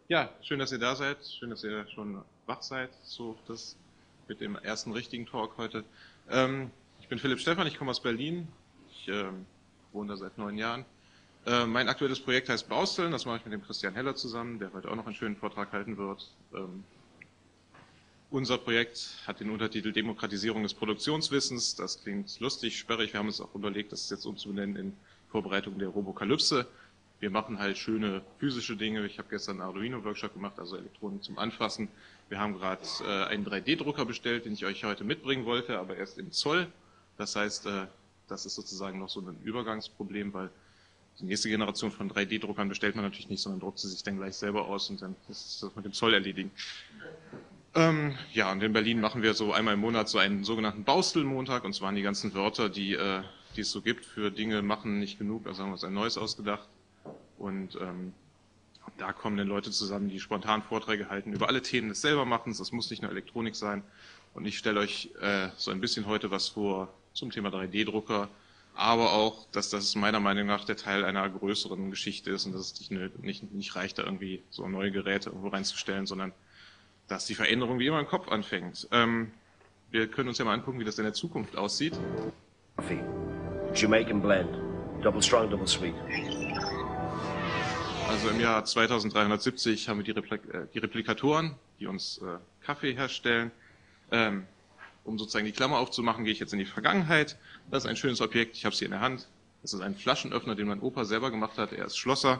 Ja, schön, dass ihr da seid. Schön, dass ihr schon wach seid. So das mit dem ersten richtigen Talk heute. Ich bin Philipp Stephan, ich komme aus Berlin. Ich wohne da seit 9 Jahren. Mein aktuelles Projekt heißt Bausteln. Das mache ich mit dem Christian Heller zusammen, der heute auch noch einen schönen Vortrag halten wird. Unser Projekt hat den Untertitel Demokratisierung des Produktionswissens. Das klingt lustig, sperrig. Wir haben uns auch überlegt, das jetzt umzubenennen in Vorbereitung der Robokalypse. Wir machen halt schöne physische Dinge. Ich habe gestern einen Arduino-Workshop gemacht, also Elektronik zum Anfassen. Wir haben gerade einen 3D-Drucker bestellt, den ich euch heute mitbringen wollte, aber erst im Zoll. Das heißt, das ist sozusagen noch so ein Übergangsproblem, weil die nächste Generation von 3D-Druckern bestellt man natürlich nicht, sondern druckt sie sich dann gleich selber aus und dann ist das mit dem Zoll erledigen. Ja, und in Berlin machen wir so einmal im Monat so einen sogenannten Baustelmontag, und zwar die ganzen Wörter, die es so gibt für Dinge machen nicht genug, also haben wir uns ein neues ausgedacht. Und da kommen dann Leute zusammen, die spontan Vorträge halten über alle Themen des Selbermachens. Das muss nicht nur Elektronik sein. Und ich stelle euch so ein bisschen heute was vor zum Thema 3D-Drucker, aber auch, dass das meiner Meinung nach der Teil einer größeren Geschichte ist und dass es nicht reicht, da irgendwie so neue Geräte irgendwo reinzustellen, sondern dass die Veränderung wie immer im Kopf anfängt. Wir können uns ja mal angucken, wie das in der Zukunft aussieht. Coffee. Jamaican blend. Double strong, double sweet. Also im Jahr 2370 haben wir die Replikatoren, die uns Kaffee herstellen. Um sozusagen die Klammer aufzumachen, gehe ich jetzt in die Vergangenheit. Das ist ein schönes Objekt, ich habe es hier in der Hand. Das ist ein Flaschenöffner, den mein Opa selber gemacht hat. Er ist Schlosser.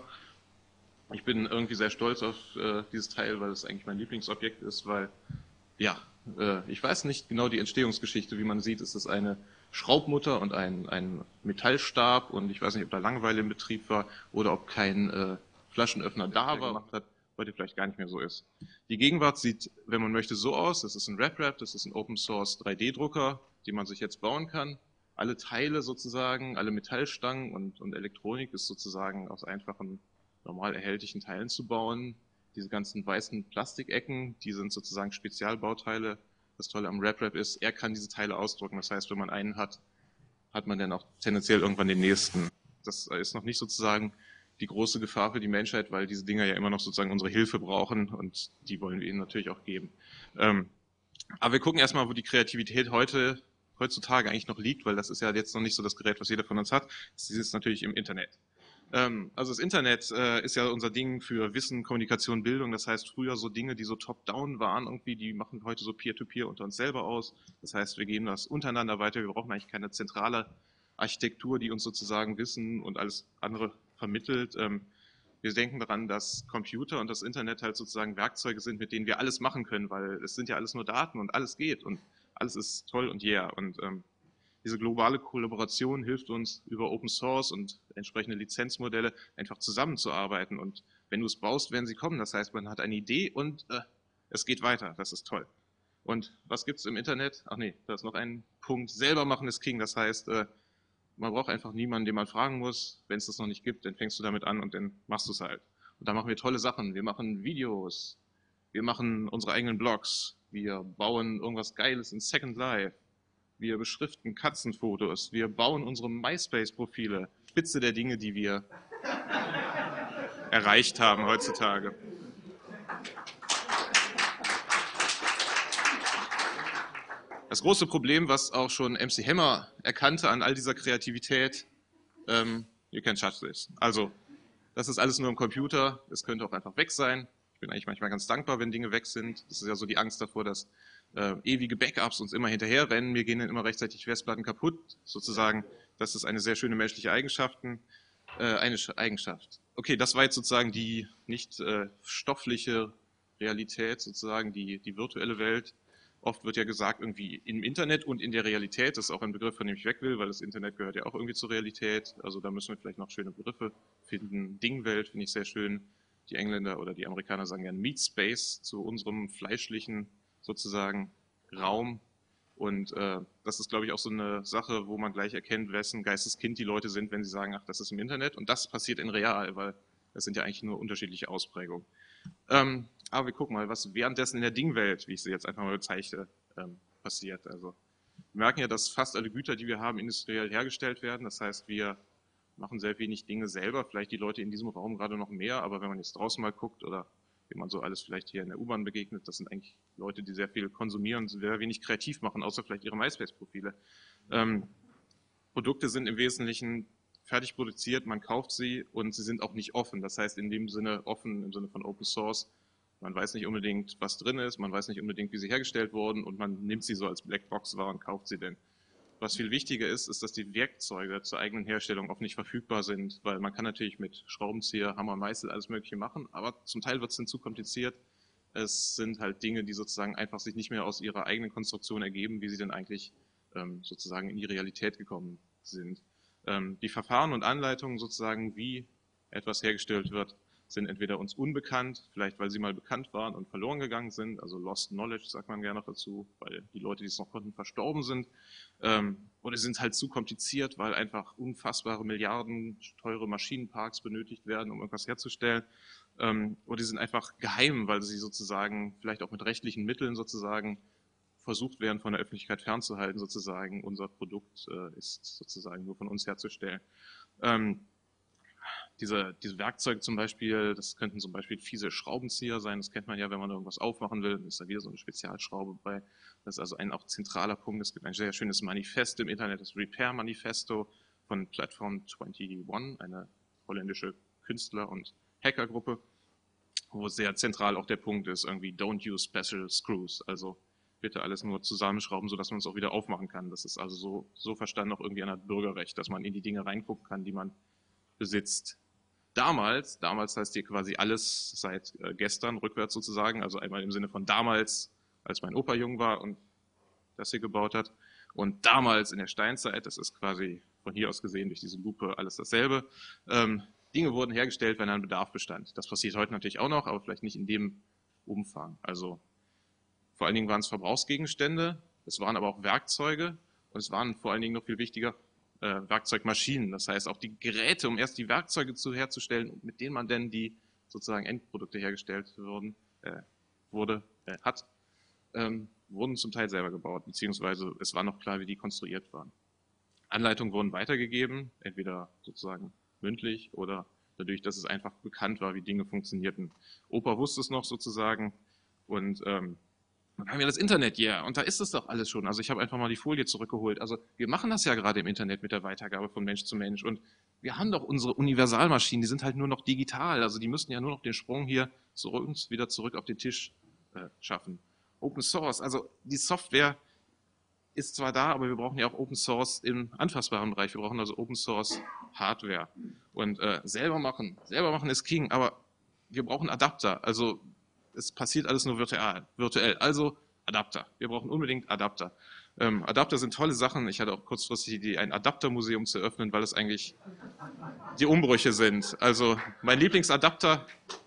Ich bin irgendwie sehr stolz auf dieses Teil, weil es eigentlich mein Lieblingsobjekt ist, weil, ja, ich weiß nicht genau die Entstehungsgeschichte. Wie man sieht, ist es eine Schraubmutter und ein Metallstab, und ich weiß nicht, ob da Langeweile im Betrieb war oder ob kein Flaschenöffner da war, gemacht hat, heute vielleicht gar nicht mehr so ist. Die Gegenwart sieht, wenn man möchte, so aus. Das ist ein RepRap, das ist ein Open Source 3D-Drucker, den man sich jetzt bauen kann. Alle Teile sozusagen, alle Metallstangen und Elektronik ist sozusagen aus einfachen, normal erhältlichen Teilen zu bauen. Diese ganzen weißen Plastikecken, die sind sozusagen Spezialbauteile. Das Tolle am RepRap ist, er kann diese Teile ausdrucken. Das heißt, wenn man einen hat, hat man dann auch tendenziell irgendwann den nächsten. Das ist noch nicht sozusagen die große Gefahr für die Menschheit, weil diese Dinger ja immer noch sozusagen unsere Hilfe brauchen, und die wollen wir ihnen natürlich auch geben. Aber wir gucken erstmal, wo die Kreativität heutzutage eigentlich noch liegt, weil das ist ja jetzt noch nicht so das Gerät, was jeder von uns hat. Das ist natürlich im Internet. Also das Internet ist ja unser Ding für Wissen, Kommunikation, Bildung. Das heißt, früher so Dinge, die so top-down waren irgendwie, die machen heute so Peer-to-Peer unter uns selber aus. Das heißt, wir geben das untereinander weiter. Wir brauchen eigentlich keine zentrale Architektur, die uns sozusagen Wissen und alles andere vermittelt. Wir denken daran, dass Computer und das Internet halt sozusagen Werkzeuge sind, mit denen wir alles machen können, weil es sind ja alles nur Daten und alles geht und alles ist toll und yeah. Und diese globale Kollaboration hilft uns über Open Source und entsprechende Lizenzmodelle einfach zusammenzuarbeiten. Und wenn du es brauchst, werden sie kommen. Das heißt, man hat eine Idee und es geht weiter. Das ist toll. Und was gibt's im Internet? Ach nee, da ist noch ein Punkt. Selber machen ist King. Das heißt, man braucht einfach niemanden, den man fragen muss. Wenn es das noch nicht gibt, dann fängst du damit an und dann machst du es halt. Und da machen wir tolle Sachen. Wir machen Videos. Wir machen unsere eigenen Blogs. Wir bauen irgendwas Geiles in Second Life. Wir beschriften Katzenfotos, wir bauen unsere MySpace-Profile. Spitze der Dinge, die wir erreicht haben heutzutage. Das große Problem, was auch schon MC Hammer erkannte an all dieser Kreativität, you can touch this. Also, das ist alles nur im Computer, es könnte auch einfach weg sein. Ich bin eigentlich manchmal ganz dankbar, wenn Dinge weg sind. Das ist ja so die Angst davor, dass ewige Backups uns immer hinterherrennen. Mir gehen dann immer rechtzeitig Festplatten kaputt, sozusagen. Das ist eine sehr schöne menschliche Eigenschaft. Okay, das war jetzt sozusagen die nicht stoffliche Realität, sozusagen die virtuelle Welt. Oft wird ja gesagt, irgendwie im Internet und in der Realität. Das ist auch ein Begriff, von dem ich weg will, weil das Internet gehört ja auch irgendwie zur Realität. Also da müssen wir vielleicht noch schöne Begriffe finden. Dingwelt finde ich sehr schön. Die Engländer oder die Amerikaner sagen ja Meat Space zu unserem fleischlichen sozusagen Raum. Und das ist, glaube ich, auch so eine Sache, wo man gleich erkennt, wessen Geisteskind die Leute sind, wenn sie sagen, ach, das ist im Internet. Und das passiert in real, weil das sind ja eigentlich nur unterschiedliche Ausprägungen. Aber wir gucken mal, was währenddessen in der Dingwelt, wie ich sie jetzt einfach mal bezeichne, passiert. Also wir merken ja, dass fast alle Güter, die wir haben, industriell hergestellt werden. Das heißt, wir machen sehr wenig Dinge selber, vielleicht die Leute in diesem Raum gerade noch mehr, aber wenn man jetzt draußen mal guckt oder dem man so alles vielleicht hier in der U-Bahn begegnet. Das sind eigentlich Leute, die sehr viel konsumieren, sehr wenig kreativ machen, außer vielleicht ihre MySpace-Profile. Produkte sind im Wesentlichen fertig produziert, man kauft sie und sie sind auch nicht offen. Das heißt in dem Sinne offen, im Sinne von Open Source. Man weiß nicht unbedingt, was drin ist, man weiß nicht unbedingt, wie sie hergestellt wurden und man nimmt sie so als Blackbox wahr und kauft sie denn. Was viel wichtiger ist, ist, dass die Werkzeuge zur eigenen Herstellung oft nicht verfügbar sind, weil man kann natürlich mit Schraubenzieher, Hammer, Meißel alles Mögliche machen, aber zum Teil wird es dann zu kompliziert. Es sind halt Dinge, die sozusagen einfach sich nicht mehr aus ihrer eigenen Konstruktion ergeben, wie sie denn eigentlich sozusagen in die Realität gekommen sind. Die Verfahren und Anleitungen sozusagen, wie etwas hergestellt wird, sind entweder uns unbekannt, vielleicht weil sie mal bekannt waren und verloren gegangen sind, also Lost Knowledge sagt man gerne noch dazu, weil die Leute, die es noch konnten, verstorben sind, oder sie sind halt zu kompliziert, weil einfach unfassbare Milliarden teure Maschinenparks benötigt werden, um irgendwas herzustellen, oder die sind einfach geheim, weil sie sozusagen vielleicht auch mit rechtlichen Mitteln sozusagen versucht werden, von der Öffentlichkeit fernzuhalten, sozusagen unser Produkt ist sozusagen nur von uns herzustellen. Diese Werkzeuge zum Beispiel, das könnten zum Beispiel fiese Schraubenzieher sein, das kennt man ja, wenn man irgendwas aufmachen will, ist da wieder so eine Spezialschraube bei. Das ist also ein auch zentraler Punkt. Es gibt ein sehr schönes Manifest im Internet, das Repair Manifesto von Platform 21, eine holländische Künstler- und Hackergruppe, wo sehr zentral auch der Punkt ist, irgendwie don't use special screws, also bitte alles nur zusammenschrauben, sodass man es auch wieder aufmachen kann. Das ist also so verstanden auch irgendwie ein Bürgerrecht, dass man in die Dinge reingucken kann, die man besitzt. Damals heißt hier quasi alles seit gestern, rückwärts sozusagen, also einmal im Sinne von damals, als mein Opa jung war und das hier gebaut hat, und damals in der Steinzeit, das ist quasi von hier aus gesehen durch diese Lupe alles dasselbe. Dinge wurden hergestellt, wenn ein Bedarf bestand. Das passiert heute natürlich auch noch, aber vielleicht nicht in dem Umfang. Also vor allen Dingen waren es Verbrauchsgegenstände, es waren aber auch Werkzeuge und es waren vor allen Dingen noch viel wichtiger Werkzeugmaschinen. Das heißt auch die Geräte, um erst die Werkzeuge herzustellen, mit denen man dann die sozusagen Endprodukte hergestellt hat, wurden zum Teil selber gebaut, beziehungsweise es war noch klar, wie die konstruiert waren. Anleitungen wurden weitergegeben, entweder sozusagen mündlich oder dadurch, dass es einfach bekannt war, wie Dinge funktionierten. Opa wusste es noch sozusagen und dann haben wir das Internet, yeah, und da ist es doch alles schon. Also ich habe einfach mal die Folie zurückgeholt. Also wir machen das ja gerade im Internet mit der Weitergabe von Mensch zu Mensch und wir haben doch unsere Universalmaschinen, die sind halt nur noch digital. Also die müssen ja nur noch den Sprung hier wieder zurück auf den Tisch schaffen. Open Source, also die Software ist zwar da, aber wir brauchen ja auch Open Source im anfassbaren Bereich. Wir brauchen also Open Source Hardware. Und selber machen ist King, aber wir brauchen Adapter. Also es passiert alles nur virtuell. Also Adapter. Wir brauchen unbedingt Adapter. Adapter sind tolle Sachen. Ich hatte auch kurzfristig die Idee, ein Adaptermuseum zu öffnen, weil es eigentlich die Umbrüche sind. Also mein Lieblingsadapter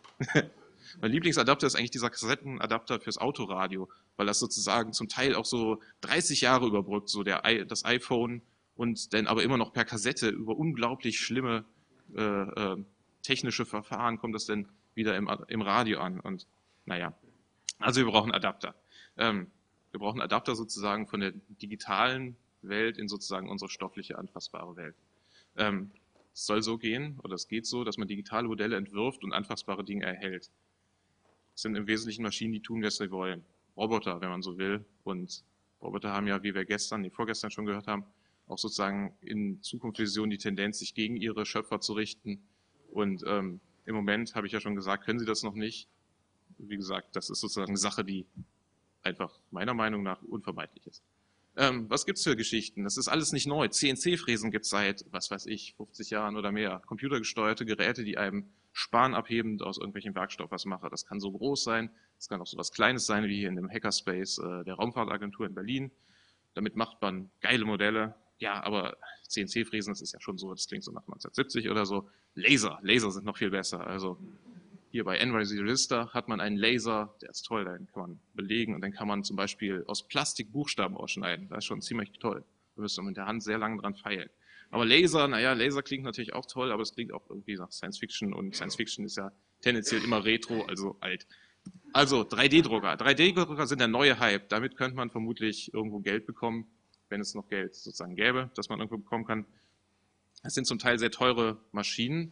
ist eigentlich dieser Kassettenadapter fürs Autoradio, weil das sozusagen zum Teil auch so 30 Jahre überbrückt, so das iPhone und dann aber immer noch per Kassette über unglaublich schlimme technische Verfahren kommt das dann wieder im Radio an. Und naja, also wir brauchen Adapter. Wir brauchen Adapter sozusagen von der digitalen Welt in sozusagen unsere stoffliche, anfassbare Welt. Es soll so gehen, oder es geht so, dass man digitale Modelle entwirft und anfassbare Dinge erhält. Es sind im Wesentlichen Maschinen, die tun, was sie wollen. Roboter, wenn man so will. Und Roboter haben ja, wie wir vorgestern schon gehört haben, auch sozusagen in Zukunftsvisionen die Tendenz, sich gegen ihre Schöpfer zu richten. Und im Moment, habe ich ja schon gesagt, können sie das noch nicht. Wie gesagt, das ist sozusagen eine Sache, die einfach meiner Meinung nach unvermeidlich ist. Was gibt's für Geschichten? Das ist alles nicht neu. CNC-Fräsen gibt's seit, was weiß ich, 50 Jahren oder mehr. Computergesteuerte Geräte, die einem spanabhebend aus irgendwelchem Werkstoff was machen. Das kann so groß sein, das kann auch so was Kleines sein, wie hier in dem Hackerspace der Raumfahrtagentur in Berlin. Damit macht man geile Modelle. Ja, aber CNC-Fräsen, das ist ja schon so, das klingt so nach 1970 oder so. Laser sind noch viel besser. Also hier bei NYC Register hat man einen Laser, der ist toll, den kann man belegen und dann kann man zum Beispiel aus Plastik Buchstaben ausschneiden. Das ist schon ziemlich toll. Da müsste man mit der Hand sehr lange dran feilen. Aber Laser, naja, Laser klingt natürlich auch toll, aber es klingt auch irgendwie nach Science Fiction und Science Fiction ist ja tendenziell immer retro, also alt. Also 3D-Drucker. 3D-Drucker sind der neue Hype. Damit könnte man vermutlich irgendwo Geld bekommen, wenn es noch Geld sozusagen gäbe, das man irgendwo bekommen kann. Es sind zum Teil sehr teure Maschinen,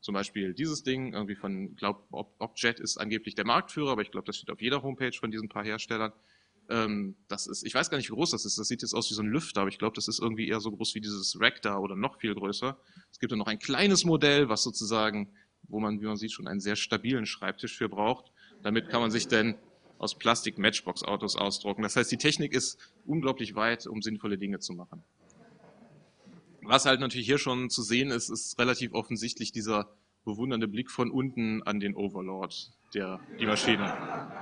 Zum Beispiel dieses Ding, irgendwie von, glaube Objet ist angeblich der Marktführer, aber ich glaube, das steht auf jeder Homepage von diesen paar Herstellern. Das ist, ich weiß gar nicht, wie groß das ist. Das sieht jetzt aus wie so ein Lüfter, aber ich glaube, das ist irgendwie eher so groß wie dieses Rack da oder noch viel größer. Es gibt dann noch ein kleines Modell, was sozusagen, wo man, wie man sieht, schon einen sehr stabilen Schreibtisch für braucht. Damit kann man sich dann aus Plastik Matchbox-Autos ausdrucken. Das heißt, die Technik ist unglaublich weit, um sinnvolle Dinge zu machen. Was halt natürlich hier schon zu sehen ist, ist relativ offensichtlich dieser bewundernde Blick von unten an den Overlord, die Maschine.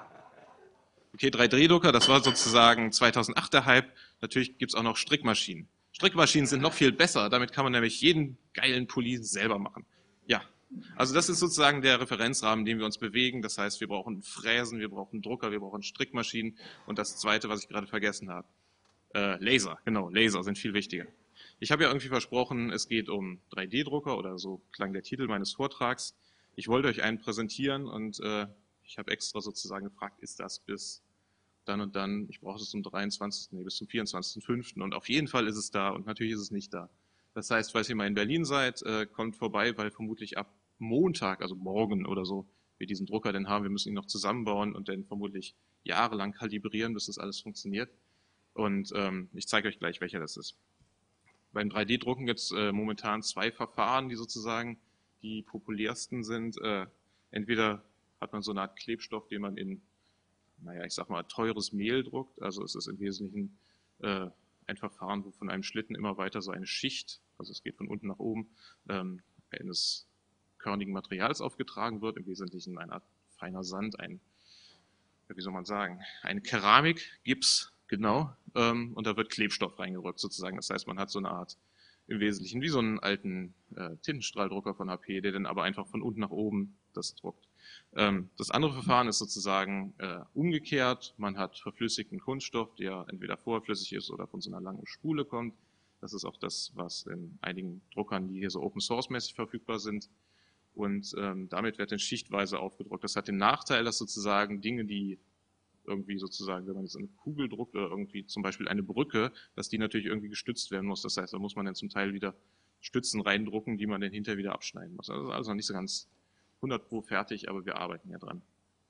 Okay, 3D-Drucker, das war sozusagen 2008 der Hype. Natürlich gibt es auch noch Strickmaschinen. Strickmaschinen sind noch viel besser, damit kann man nämlich jeden geilen Pulli selber machen. Ja, also das ist sozusagen der Referenzrahmen, in dem wir uns bewegen. Das heißt, wir brauchen Fräsen, wir brauchen Drucker, wir brauchen Strickmaschinen und das zweite, was ich gerade vergessen habe, Laser. Genau, Laser sind viel wichtiger. Ich habe ja irgendwie versprochen, es geht um 3D-Drucker oder so klang der Titel meines Vortrags. Ich wollte euch einen präsentieren und ich habe extra sozusagen gefragt, ist das bis dann und dann, ich brauche es zum 23., nee, bis zum 24.05. und auf jeden Fall ist es da und natürlich ist es nicht da. Das heißt, falls ihr mal in Berlin seid, kommt vorbei, weil vermutlich ab Montag, also morgen oder so, wir diesen Drucker denn haben. Wir müssen ihn noch zusammenbauen und dann vermutlich jahrelang kalibrieren, bis das alles funktioniert. Und ich zeige euch gleich, welcher das ist. Beim 3D-Drucken gibt es momentan zwei Verfahren, die sozusagen die populärsten sind. Entweder hat man so eine Art Klebstoff, den man in, naja, ich sag mal, teures Mehl druckt. Also es ist im Wesentlichen ein Verfahren, wo von einem Schlitten immer weiter so eine Schicht, also es geht von unten nach oben, eines körnigen Materials aufgetragen wird. Im Wesentlichen eine Art feiner Sand, wie soll man sagen, eine Keramik, Gips, genau, und da wird Klebstoff reingerückt sozusagen. Das heißt, man hat so eine Art, im Wesentlichen wie so einen alten Tintenstrahldrucker von HP, der dann aber einfach von unten nach oben das druckt. Das andere Verfahren ist sozusagen umgekehrt. Man hat verflüssigten Kunststoff, der entweder vorflüssig ist oder von so einer langen Spule kommt. Das ist auch das, was in einigen Druckern, die hier so Open-Source-mäßig verfügbar sind. Und damit wird dann schichtweise aufgedruckt. Das hat den Nachteil, dass sozusagen Dinge, die irgendwie sozusagen, wenn man jetzt eine Kugel druckt oder irgendwie zum Beispiel eine Brücke, dass die natürlich irgendwie gestützt werden muss. Das heißt, da muss man dann zum Teil wieder Stützen reindrucken, die man dann hinterher wieder abschneiden muss. Also alles noch nicht so ganz 100% fertig, aber wir arbeiten ja dran.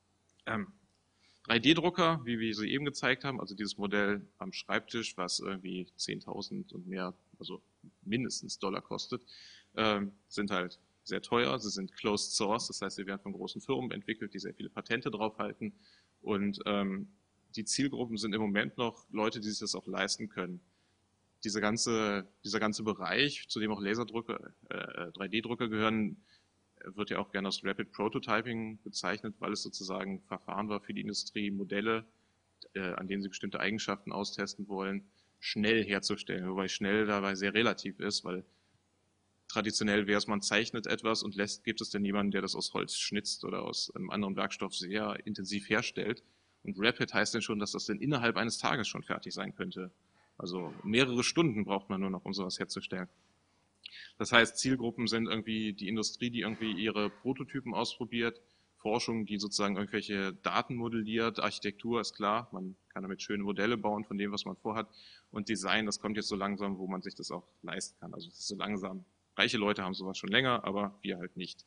3D-Drucker, wie wir sie eben gezeigt haben, also dieses Modell am Schreibtisch, was irgendwie 10.000 und mehr, also mindestens Dollar kostet, sind halt sehr teuer. Sie sind closed source, das heißt, sie werden von großen Firmen entwickelt, die sehr viele Patente draufhalten. Und die Zielgruppen sind im Moment noch Leute, die sich das auch leisten können. Dieser ganze Bereich, zu dem auch Laserdrucker, 3D-Drucker gehören, wird ja auch gerne als Rapid Prototyping bezeichnet, weil es sozusagen Verfahren war für die Industrie, Modelle, an denen sie bestimmte Eigenschaften austesten wollen, schnell herzustellen. Wobei schnell dabei sehr relativ ist, weil traditionell wäre es, man zeichnet etwas und gibt es dann jemanden, der das aus Holz schnitzt oder aus einem anderen Werkstoff sehr intensiv herstellt. Und Rapid heißt dann schon, dass das dann innerhalb eines Tages schon fertig sein könnte. Also mehrere Stunden braucht man nur noch, um sowas herzustellen. Das heißt, Zielgruppen sind irgendwie die Industrie, die irgendwie ihre Prototypen ausprobiert, Forschung, die sozusagen irgendwelche Daten modelliert, Architektur ist klar, man kann damit schöne Modelle bauen von dem, was man vorhat, und Design, das kommt jetzt so langsam, wo man sich das auch leisten kann. Also es ist so langsam. Reiche Leute haben sowas schon länger, aber wir halt nicht.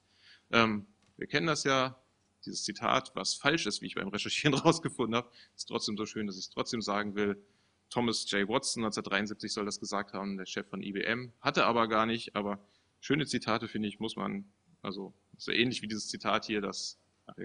Wir kennen das ja, dieses Zitat, was falsch ist, wie ich beim Recherchieren rausgefunden habe, ist trotzdem so schön, dass ich es trotzdem sagen will. Thomas J. Watson 1973 soll das gesagt haben, der Chef von IBM, hatte aber gar nicht, aber schöne Zitate, finde ich, muss man, also so ähnlich wie dieses Zitat hier, dass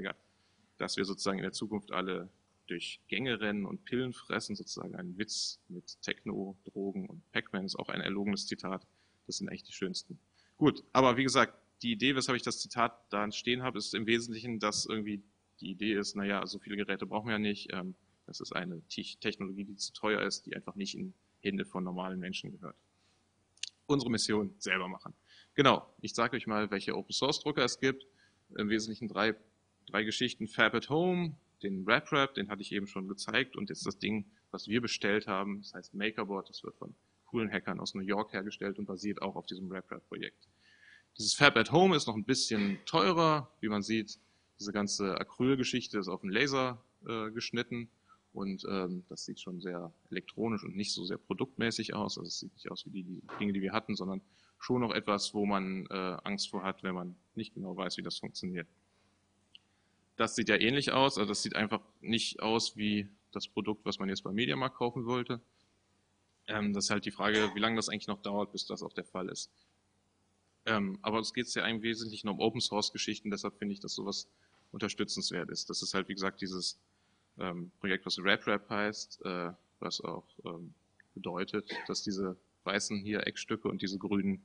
wir sozusagen in der Zukunft alle durch Gänge rennen und Pillen fressen, sozusagen ein Witz mit Techno, Drogen und Pac-Man ist auch ein erlogenes Zitat. Das sind eigentlich die schönsten. Gut, aber wie gesagt, die Idee, weshalb ich das Zitat da stehen habe, ist im Wesentlichen, dass irgendwie die Idee ist, naja, so viele Geräte brauchen wir ja nicht. Das ist eine Technologie, die zu teuer ist, die einfach nicht in Hände von normalen Menschen gehört. Unsere Mission, selber machen. Genau, ich sage euch mal, welche Open-Source-Drucker es gibt. Im Wesentlichen drei Geschichten. Fab at Home, den RepRap, den hatte ich eben schon gezeigt, und jetzt das Ding, was wir bestellt haben, das heißt Makerboard, das wird von coolen Hackern aus New York hergestellt und basiert auch auf diesem RepRap-Projekt. Dieses Fab at Home ist noch ein bisschen teurer, wie man sieht. Diese ganze Acrylgeschichte ist auf den Laser geschnitten. Und das sieht schon sehr elektronisch und nicht so sehr produktmäßig aus. Also es sieht nicht aus wie die Dinge, die wir hatten, sondern schon noch etwas, wo man Angst vor hat, wenn man nicht genau weiß, wie das funktioniert. Das sieht ja ähnlich aus, also das sieht einfach nicht aus wie das Produkt, was man jetzt beim Mediamarkt kaufen wollte. Das ist halt die Frage, wie lange das eigentlich noch dauert, bis das auch der Fall ist. Aber es geht ja im Wesentlichen um Open-Source-Geschichten, deshalb finde ich, dass sowas unterstützenswert ist. Das ist halt, wie gesagt, dieses Projekt, was RepRap heißt, was auch bedeutet, dass diese weißen hier Eckstücke und diese grünen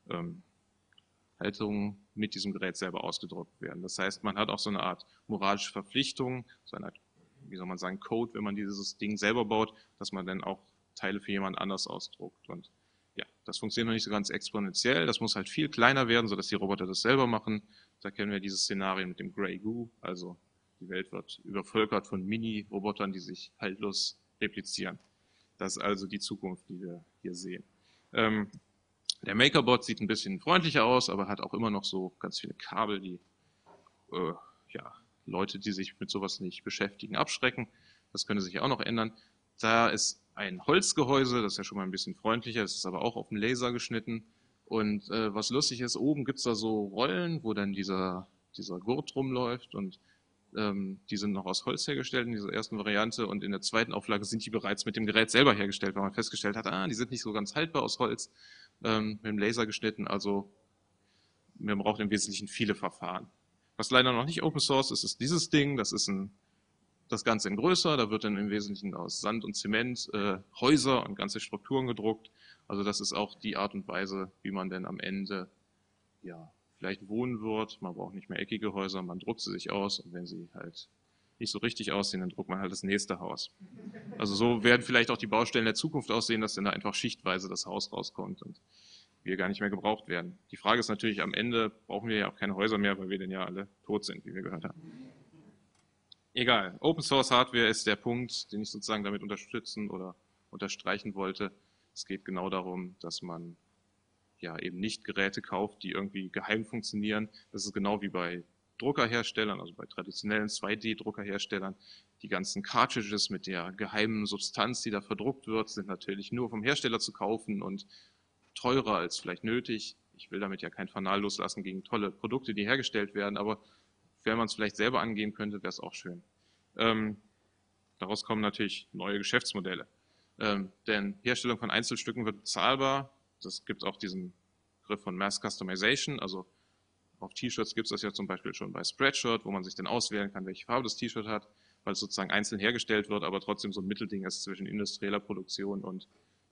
Haltungen mit diesem Gerät selber ausgedruckt werden. Das heißt, man hat auch so eine Art moralische Verpflichtung, so eine Art, wie soll man sagen, Code, wenn man dieses Ding selber baut, dass man dann auch Teile für jemand anders ausdruckt. Und ja, das funktioniert noch nicht so ganz exponentiell. Das muss halt viel kleiner werden, sodass die Roboter das selber machen. Da kennen wir dieses Szenario mit dem Grey Goo, also die Welt wird übervölkert von Mini-Robotern, die sich haltlos replizieren. Das ist also die Zukunft, die wir hier sehen. Der MakerBot sieht ein bisschen freundlicher aus, aber hat auch immer noch so ganz viele Kabel, die ja, Leute, die sich mit sowas nicht beschäftigen, abschrecken. Das könnte sich auch noch ändern. Da ist ein Holzgehäuse, das ist ja schon mal ein bisschen freundlicher, das ist aber auch auf den Laser geschnitten. Und was lustig ist, oben gibt's da so Rollen, wo dann dieser Gurt rumläuft und die sind noch aus Holz hergestellt in dieser ersten Variante und in der zweiten Auflage sind die bereits mit dem Gerät selber hergestellt, weil man festgestellt hat, die sind nicht so ganz haltbar aus Holz, mit dem Laser geschnitten, also man braucht im Wesentlichen viele Verfahren. Was leider noch nicht Open Source ist, ist dieses Ding, das ist das Ganze in größer, da wird dann im Wesentlichen aus Sand und Zement Häuser und ganze Strukturen gedruckt, also das ist auch die Art und Weise, wie man denn am Ende ja vielleicht wohnen wird. Man braucht nicht mehr eckige Häuser, man druckt sie sich aus und wenn sie halt nicht so richtig aussehen, dann druckt man halt das nächste Haus. Also so werden vielleicht auch die Baustellen der Zukunft aussehen, dass dann da einfach schichtweise das Haus rauskommt und wir gar nicht mehr gebraucht werden. Die Frage ist natürlich, am Ende brauchen wir ja auch keine Häuser mehr, weil wir dann ja alle tot sind, wie wir gehört haben. Egal, Open Source Hardware ist der Punkt, den ich sozusagen damit unterstützen oder unterstreichen wollte. Es geht genau darum, dass man ja eben nicht Geräte kauft, die irgendwie geheim funktionieren. Das ist genau wie bei Druckerherstellern, also bei traditionellen 2D-Druckerherstellern. Die ganzen Cartridges mit der geheimen Substanz, die da verdruckt wird, sind natürlich nur vom Hersteller zu kaufen und teurer als vielleicht nötig. Ich will damit ja kein Fanal loslassen gegen tolle Produkte, die hergestellt werden, aber wenn man es vielleicht selber angehen könnte, wäre es auch schön. Daraus kommen natürlich neue Geschäftsmodelle. Denn Herstellung von Einzelstücken wird bezahlbar. Das gibt auch diesen Begriff von Mass Customization, also auf T-Shirts gibt es das ja zum Beispiel schon bei Spreadshirt, wo man sich dann auswählen kann, welche Farbe das T-Shirt hat, weil es sozusagen einzeln hergestellt wird, aber trotzdem so ein Mittelding ist zwischen industrieller Produktion und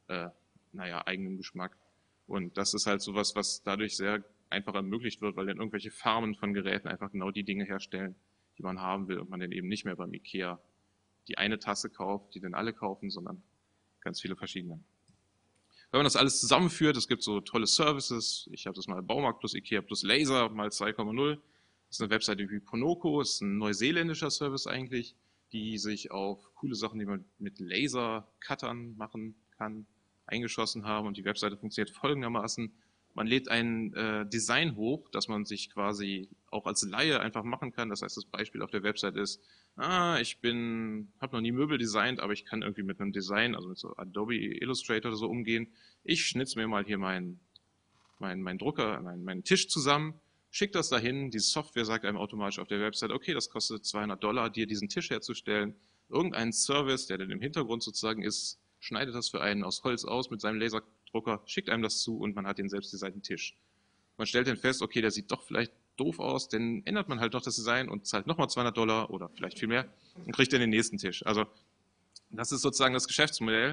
eigenem Geschmack. Und das ist halt sowas, was dadurch sehr einfach ermöglicht wird, weil dann irgendwelche Farmen von Geräten einfach genau die Dinge herstellen, die man haben will und man dann eben nicht mehr beim Ikea die eine Tasse kauft, die dann alle kaufen, sondern ganz viele verschiedene. Wenn man das alles zusammenführt, es gibt so tolle Services, ich habe das mal Baumarkt plus Ikea plus Laser mal 2,0, das ist eine Webseite wie Ponoko, ist ein neuseeländischer Service eigentlich, die sich auf coole Sachen, die man mit Laser-Cuttern machen kann, eingeschossen haben und die Webseite funktioniert folgendermaßen. Man lädt ein Design hoch, das man sich quasi auch als Laie einfach machen kann. Das heißt, das Beispiel auf der Website ist, ich habe noch nie Möbel designt, aber ich kann irgendwie mit einem Design, also mit so Adobe Illustrator oder so umgehen. Ich schnitze mir mal hier meinen Drucker, meinen Tisch zusammen, schicke das dahin, die Software sagt einem automatisch auf der Website, okay, das kostet $200, dir diesen Tisch herzustellen. Irgendein Service, der dann im Hintergrund sozusagen ist, schneidet das für einen aus Holz aus mit seinem Laserdrucker, schickt einem das zu und man hat den selbstdesignten Tisch. Man stellt dann fest, okay, der sieht doch vielleicht doof aus, dann ändert man halt noch das Design und zahlt nochmal $200 oder vielleicht viel mehr und kriegt dann den nächsten Tisch. Also das ist sozusagen das Geschäftsmodell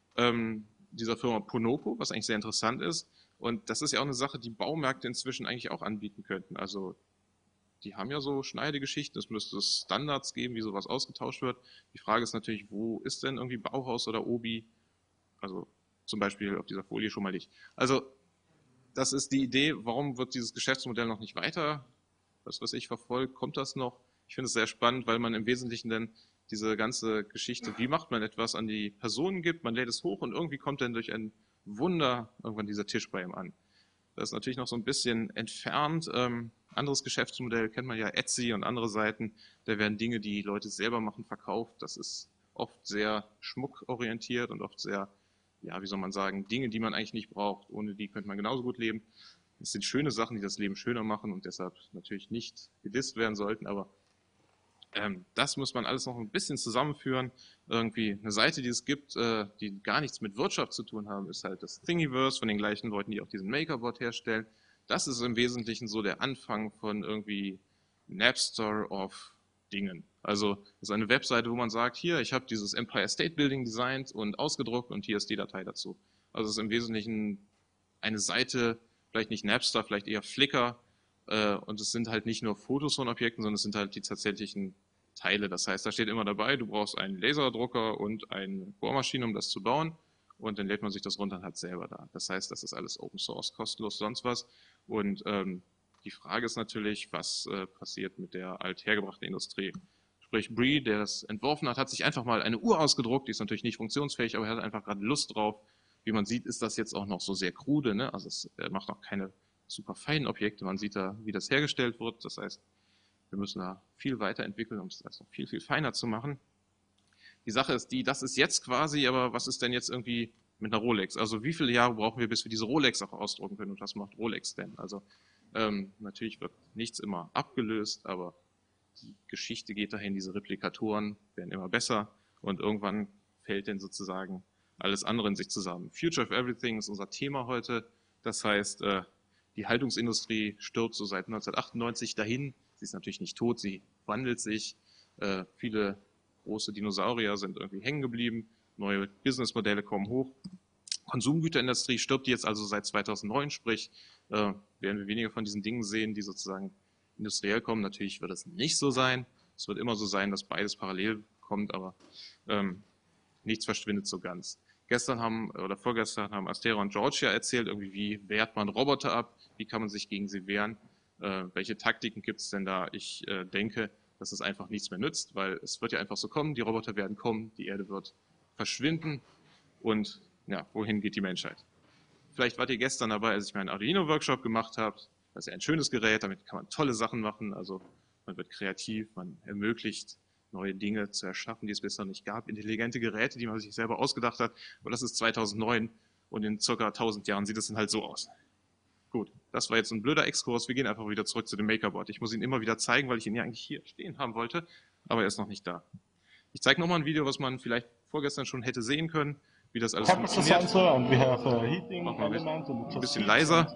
dieser Firma Ponoko, was eigentlich sehr interessant ist. Und das ist ja auch eine Sache, die Baumärkte inzwischen eigentlich auch anbieten könnten. Also die haben ja so Schneidegeschichten, es müsste Standards geben, wie sowas ausgetauscht wird. Die Frage ist natürlich, wo ist denn irgendwie Bauhaus oder Obi? Also zum Beispiel auf dieser Folie schon mal nicht. Also das ist die Idee, warum wird dieses Geschäftsmodell noch nicht weiter? Das, was ich verfolge, kommt das noch? Ich finde es sehr spannend, weil man im Wesentlichen dann diese ganze Geschichte, wie macht man etwas, an die Personen gibt, man lädt es hoch und irgendwie kommt dann durch ein Wunder irgendwann dieser Tisch bei ihm an. Das ist natürlich noch so ein bisschen entfernt. Anderes Geschäftsmodell kennt man ja, Etsy und andere Seiten. Da werden Dinge, die Leute selber machen, verkauft. Das ist oft sehr schmuckorientiert und oft sehr ja, wie soll man sagen, Dinge, die man eigentlich nicht braucht. Ohne die könnte man genauso gut leben. Es sind schöne Sachen, die das Leben schöner machen und deshalb natürlich nicht gedisst werden sollten, aber das muss man alles noch ein bisschen zusammenführen. Irgendwie eine Seite, die es gibt, die gar nichts mit Wirtschaft zu tun haben, ist halt das Thingiverse von den gleichen Leuten, die auch diesen Makerbot herstellen. Das ist im Wesentlichen so der Anfang von irgendwie Napster of Dingen. Also das ist eine Webseite, wo man sagt, hier, ich habe dieses Empire State Building designt und ausgedruckt und hier ist die Datei dazu. Also es ist im Wesentlichen eine Seite, vielleicht nicht Napster, vielleicht eher Flickr, und es sind halt nicht nur Fotos von Objekten, sondern es sind halt die tatsächlichen Teile. Das heißt, da steht immer dabei, du brauchst einen Laserdrucker und eine Bohrmaschine, um das zu bauen. Und dann lädt man sich das runter und hat selber da. Das heißt, das ist alles Open Source, kostenlos, sonst was. Und die Frage ist natürlich, was passiert mit der althergebrachten Industrie. Sprich, Bree, der das entworfen hat, hat sich einfach mal eine Uhr ausgedruckt. Die ist natürlich nicht funktionsfähig, aber er hat einfach gerade Lust drauf. Wie man sieht, ist das jetzt auch noch so sehr krude. Ne? Also es macht noch keine super feinen Objekte. Man sieht da, wie das hergestellt wird. Das heißt, wir müssen da viel weiterentwickeln, um es das noch viel, viel feiner zu machen. Die Sache ist die, das ist jetzt quasi, aber was ist denn jetzt irgendwie mit einer Rolex? Also wie viele Jahre brauchen wir, bis wir diese Rolex auch ausdrucken können? Und was macht Rolex denn? Also natürlich wird nichts immer abgelöst, aber die Geschichte geht dahin, diese Replikatoren werden immer besser und irgendwann fällt dann sozusagen alles andere in sich zusammen. Future of Everything ist unser Thema heute. Das heißt, die Haltungsindustrie stirbt so seit 1998 dahin. Sie ist natürlich nicht tot, sie wandelt sich. Viele große Dinosaurier sind irgendwie hängen geblieben. Neue Businessmodelle kommen hoch. Konsumgüterindustrie stirbt jetzt also seit 2009, sprich, werden wir weniger von diesen Dingen sehen, die sozusagen industriell kommen. Natürlich wird es nicht so sein. Es wird immer so sein, dass beides parallel kommt, aber nichts verschwindet so ganz. Gestern oder vorgestern haben Astera und Georgia erzählt, irgendwie, wie wehrt man Roboter ab, wie kann man sich gegen sie wehren, welche Taktiken gibt es denn da? Ich denke, dass es einfach nichts mehr nützt, weil es wird ja einfach so kommen, die Roboter werden kommen, die Erde wird verschwinden und ja, wohin geht die Menschheit? Vielleicht wart ihr gestern dabei, als ich meinen Arduino-Workshop gemacht habe. Das ist ja ein schönes Gerät, damit kann man tolle Sachen machen, also man wird kreativ, man ermöglicht neue Dinge zu erschaffen, die es bisher nicht gab, intelligente Geräte, die man sich selber ausgedacht hat. Und das ist 2009 und in ca. 1000 Jahren sieht es dann halt so aus. Gut, das war jetzt ein blöder Exkurs. Wir gehen einfach wieder zurück zu dem Makerbot. Ich muss ihn immer wieder zeigen, weil ich ihn ja eigentlich hier stehen haben wollte, aber er ist noch nicht da. Ich zeige nochmal ein Video, was man vielleicht vorgestern schon hätte sehen können, wie das alles funktioniert. And we have a heating Mach mal element and it ein just bisschen heats leiser.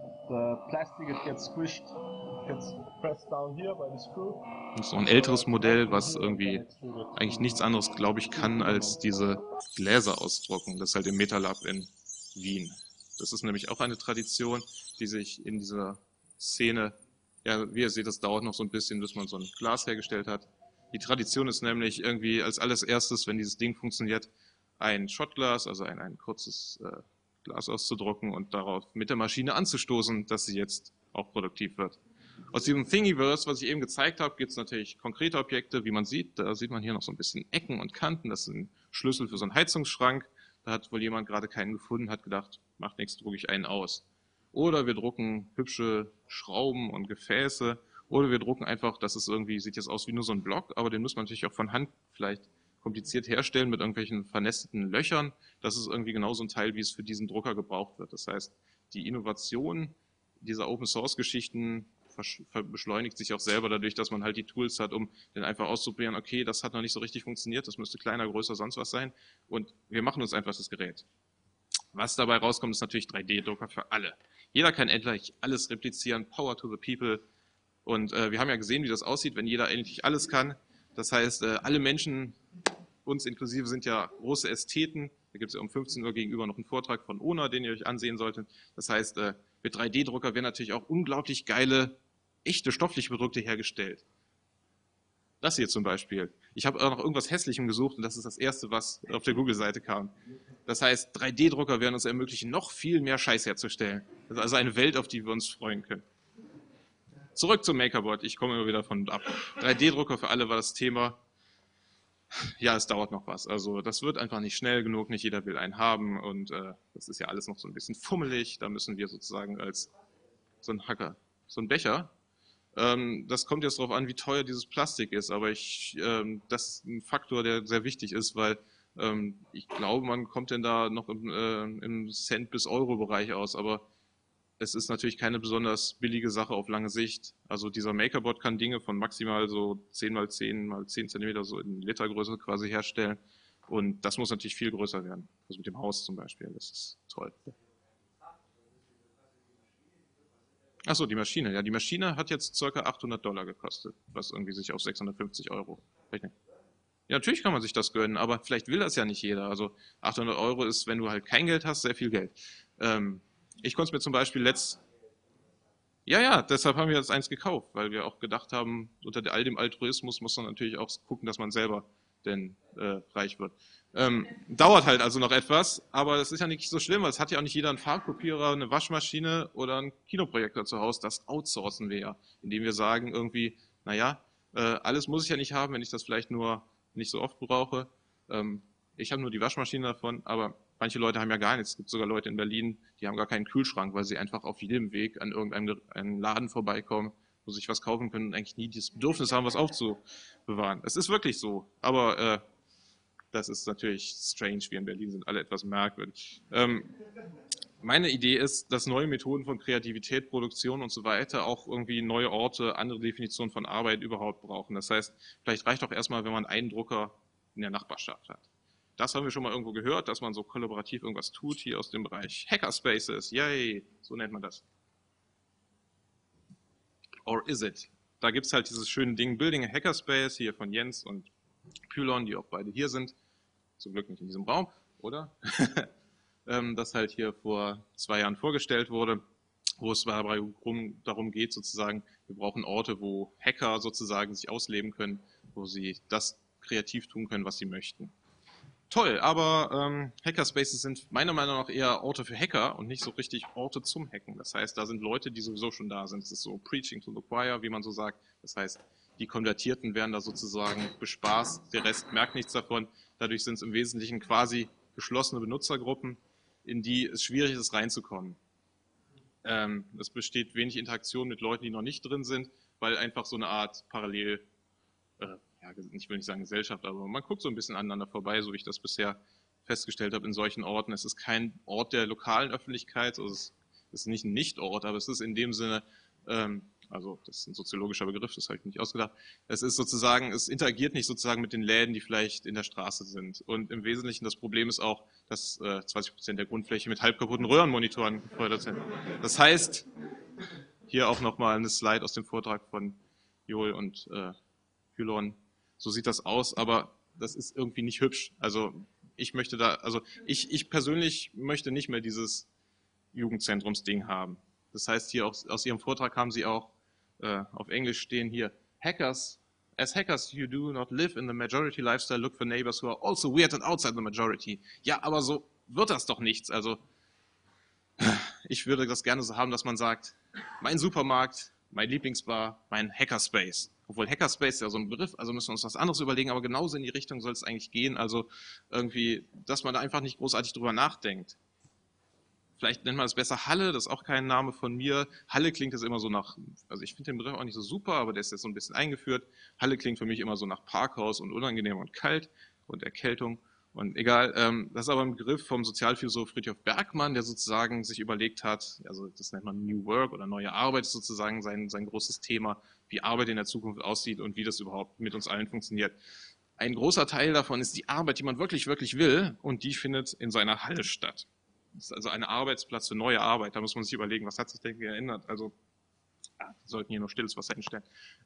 and the plastic, it gets squished, gets pressed down here by the screw. Das ist so ein älteres Modell, was irgendwie eigentlich nichts anderes, glaube ich, kann, als diese Gläser ausdrucken. Das ist halt im MetaLab in Wien. Das ist nämlich auch eine Tradition, die sich in dieser Szene, ja, wie ihr seht, das dauert noch so ein bisschen, bis man so ein Glas hergestellt hat. Die Tradition ist nämlich irgendwie als allererstes, wenn dieses Ding funktioniert, ein Shotglas, also ein kurzes Glas auszudrucken und darauf mit der Maschine anzustoßen, dass sie jetzt auch produktiv wird. Aus diesem Thingiverse, was ich eben gezeigt habe, gibt es natürlich konkrete Objekte, wie man sieht. Da sieht man hier noch so ein bisschen Ecken und Kanten. Das ist ein Schlüssel für so einen Heizungsschrank. Da hat wohl jemand gerade keinen gefunden, hat gedacht, macht nichts, drucke ich einen aus. Oder wir drucken hübsche Schrauben und Gefäße. Oder wir drucken einfach, das ist irgendwie, sieht jetzt aus wie nur so ein Block, aber den muss man natürlich auch von Hand vielleicht kompliziert herstellen mit irgendwelchen vernesteten Löchern. Das ist irgendwie genauso ein Teil, wie es für diesen Drucker gebraucht wird. Das heißt, die Innovation dieser Open-Source-Geschichten beschleunigt sich auch selber dadurch, dass man halt die Tools hat, um dann einfach auszuprobieren, okay, das hat noch nicht so richtig funktioniert, das müsste kleiner, größer, sonst was sein und wir machen uns einfach das Gerät. Was dabei rauskommt, ist natürlich 3D-Drucker für alle. Jeder kann endlich alles replizieren, Power to the people und wir haben ja gesehen, wie das aussieht, wenn jeder endlich alles kann. Das heißt, alle Menschen, uns inklusive, sind ja große Ästheten. Da gibt es ja um 15 Uhr gegenüber noch einen Vortrag von Ona, den ihr euch ansehen solltet. Das heißt, mit 3D-Drucker werden natürlich auch unglaublich geile, echte stoffliche Produkte hergestellt. Das hier zum Beispiel. Ich habe auch noch irgendwas Hässlichem gesucht und das ist das erste, was auf der Google-Seite kam. Das heißt, 3D-Drucker werden uns ermöglichen, noch viel mehr Scheiß herzustellen. Das ist also eine Welt, auf die wir uns freuen können. Zurück zum Makerbot. Ich komme immer wieder von ab. 3D-Drucker für alle war das Thema. Ja, es dauert noch was. Also das wird einfach nicht schnell genug. Nicht jeder will einen haben und das ist ja alles noch so ein bisschen fummelig. Da müssen wir sozusagen als so ein Hacker, so ein Becher. Das kommt jetzt darauf an, wie teuer dieses Plastik ist, aber das ist ein Faktor, der sehr wichtig ist, weil Ich glaube, man kommt denn da noch im Cent- bis Euro-Bereich aus, aber es ist natürlich keine besonders billige Sache auf lange Sicht. Also dieser Makerbot kann Dinge von maximal so 10 mal 10 mal 10 Zentimeter so in Litergröße quasi herstellen. Und das muss natürlich viel größer werden. Also mit dem Haus zum Beispiel. Das ist toll. Achso, die Maschine. Ja, die Maschine hat jetzt ca. $800 gekostet, was irgendwie sich auf 650 Euro rechnet. Ja, natürlich kann man sich das gönnen, aber vielleicht will das ja nicht jeder. Also 800 Euro ist, wenn du halt kein Geld hast, sehr viel Geld. Ich konnte es mir zum Beispiel ja, ja, deshalb haben wir jetzt eins gekauft, weil wir auch gedacht haben, unter all dem Altruismus muss man natürlich auch gucken, dass man selber denn reich wird. Dauert halt also noch etwas, aber das ist ja nicht so schlimm, weil es hat ja auch nicht jeder einen Farbkopierer, eine Waschmaschine oder einen Kinoprojektor zu Hause. Das outsourcen wir ja, indem wir sagen irgendwie, naja, alles muss ich ja nicht haben, wenn ich das vielleicht nur nicht so oft brauche. Ich habe nur die Waschmaschine davon, aber manche Leute haben ja gar nichts. Es gibt sogar Leute in Berlin, die haben gar keinen Kühlschrank, weil sie einfach auf jedem Weg an irgendeinem Laden vorbeikommen, wo sie sich was kaufen können und eigentlich nie das Bedürfnis haben, was aufzubewahren. Es ist wirklich so, aber das ist natürlich strange. Wir in Berlin sind alle etwas merkwürdig. Meine Idee ist, dass neue Methoden von Kreativität, Produktion und so weiter auch irgendwie neue Orte, andere Definitionen von Arbeit überhaupt brauchen. Das heißt, vielleicht reicht auch erstmal, wenn man einen Drucker in der Nachbarschaft hat. Das haben wir schon mal irgendwo gehört, dass man so kollaborativ irgendwas tut, hier aus dem Bereich Hackerspaces. Yay, so nennt man das. Or is it? Da gibt es halt dieses schöne Ding, Building a Hackerspace, hier von Jens und Pylon, die auch beide hier sind. Zum Glück nicht in diesem Raum, oder? Das halt hier vor 2 Jahren vorgestellt wurde, wo es darum geht, sozusagen, wir brauchen Orte, wo Hacker sozusagen sich ausleben können, wo sie das kreativ tun können, was sie möchten. Toll, aber Hackerspaces sind meiner Meinung nach eher Orte für Hacker und nicht so richtig Orte zum Hacken. Das heißt, da sind Leute, die sowieso schon da sind. Es ist so Preaching to the Choir, wie man so sagt. Das heißt, die Konvertierten werden da sozusagen bespaßt, der Rest merkt nichts davon. Dadurch sind es im Wesentlichen quasi geschlossene Benutzergruppen, in die es schwierig ist, reinzukommen. Es besteht wenig Interaktion mit Leuten, die noch nicht drin sind, weil einfach so eine Art Parallel, ja, ich will nicht sagen Gesellschaft, aber man guckt so ein bisschen aneinander vorbei, so wie ich das bisher festgestellt habe in solchen Orten. Es ist kein Ort der lokalen Öffentlichkeit, also es ist nicht ein Nichtort, aber es ist in dem Sinne, also das ist ein soziologischer Begriff, das habe ich nicht ausgedacht, es ist sozusagen, es interagiert nicht sozusagen mit den Läden, die vielleicht in der Straße sind. Und im Wesentlichen das Problem ist auch, dass 20% der Grundfläche mit halb kaputten Röhrenmonitoren gefördert sind. Das heißt, hier auch nochmal eine Slide aus dem Vortrag von Joel und Pylon. So sieht das aus, aber das ist irgendwie nicht hübsch. Also ich persönlich möchte nicht mehr dieses Jugendzentrumsding haben. Das heißt, hier aus Ihrem Vortrag haben Sie auch auf Englisch stehen hier, as hackers you do not live in the majority lifestyle, look for neighbors who are also weird and outside the majority. Ja, aber so wird das doch nichts. Also ich würde das gerne so haben, dass man sagt, mein Supermarkt, mein Lieblingsbar, mein Hackerspace. Obwohl Hackerspace ist ja so ein Begriff, also müssen wir uns was anderes überlegen, aber genauso in die Richtung soll es eigentlich gehen. Also irgendwie, dass man da einfach nicht großartig drüber nachdenkt. Vielleicht nennt man es besser Halle, das ist auch kein Name von mir. Halle klingt jetzt immer so nach, also ich finde den Begriff auch nicht so super, aber der ist jetzt so ein bisschen eingeführt. Halle klingt für mich immer so nach Parkhaus und unangenehm und kalt und Erkältung. Und egal, das ist aber ein Begriff vom Sozialphilosoph Friedrich Bergmann, der sozusagen sich überlegt hat, also das nennt man New Work oder neue Arbeit ist sozusagen sein großes Thema, wie Arbeit in der Zukunft aussieht und wie das überhaupt mit uns allen funktioniert. Ein großer Teil davon ist die Arbeit, die man wirklich, wirklich will, und die findet in seiner Halle statt. Das ist also ein Arbeitsplatz für neue Arbeit. Da muss man sich überlegen, was hat sich denn geändert? Also, wir sollten hier nur stilles Wasser hinstellen.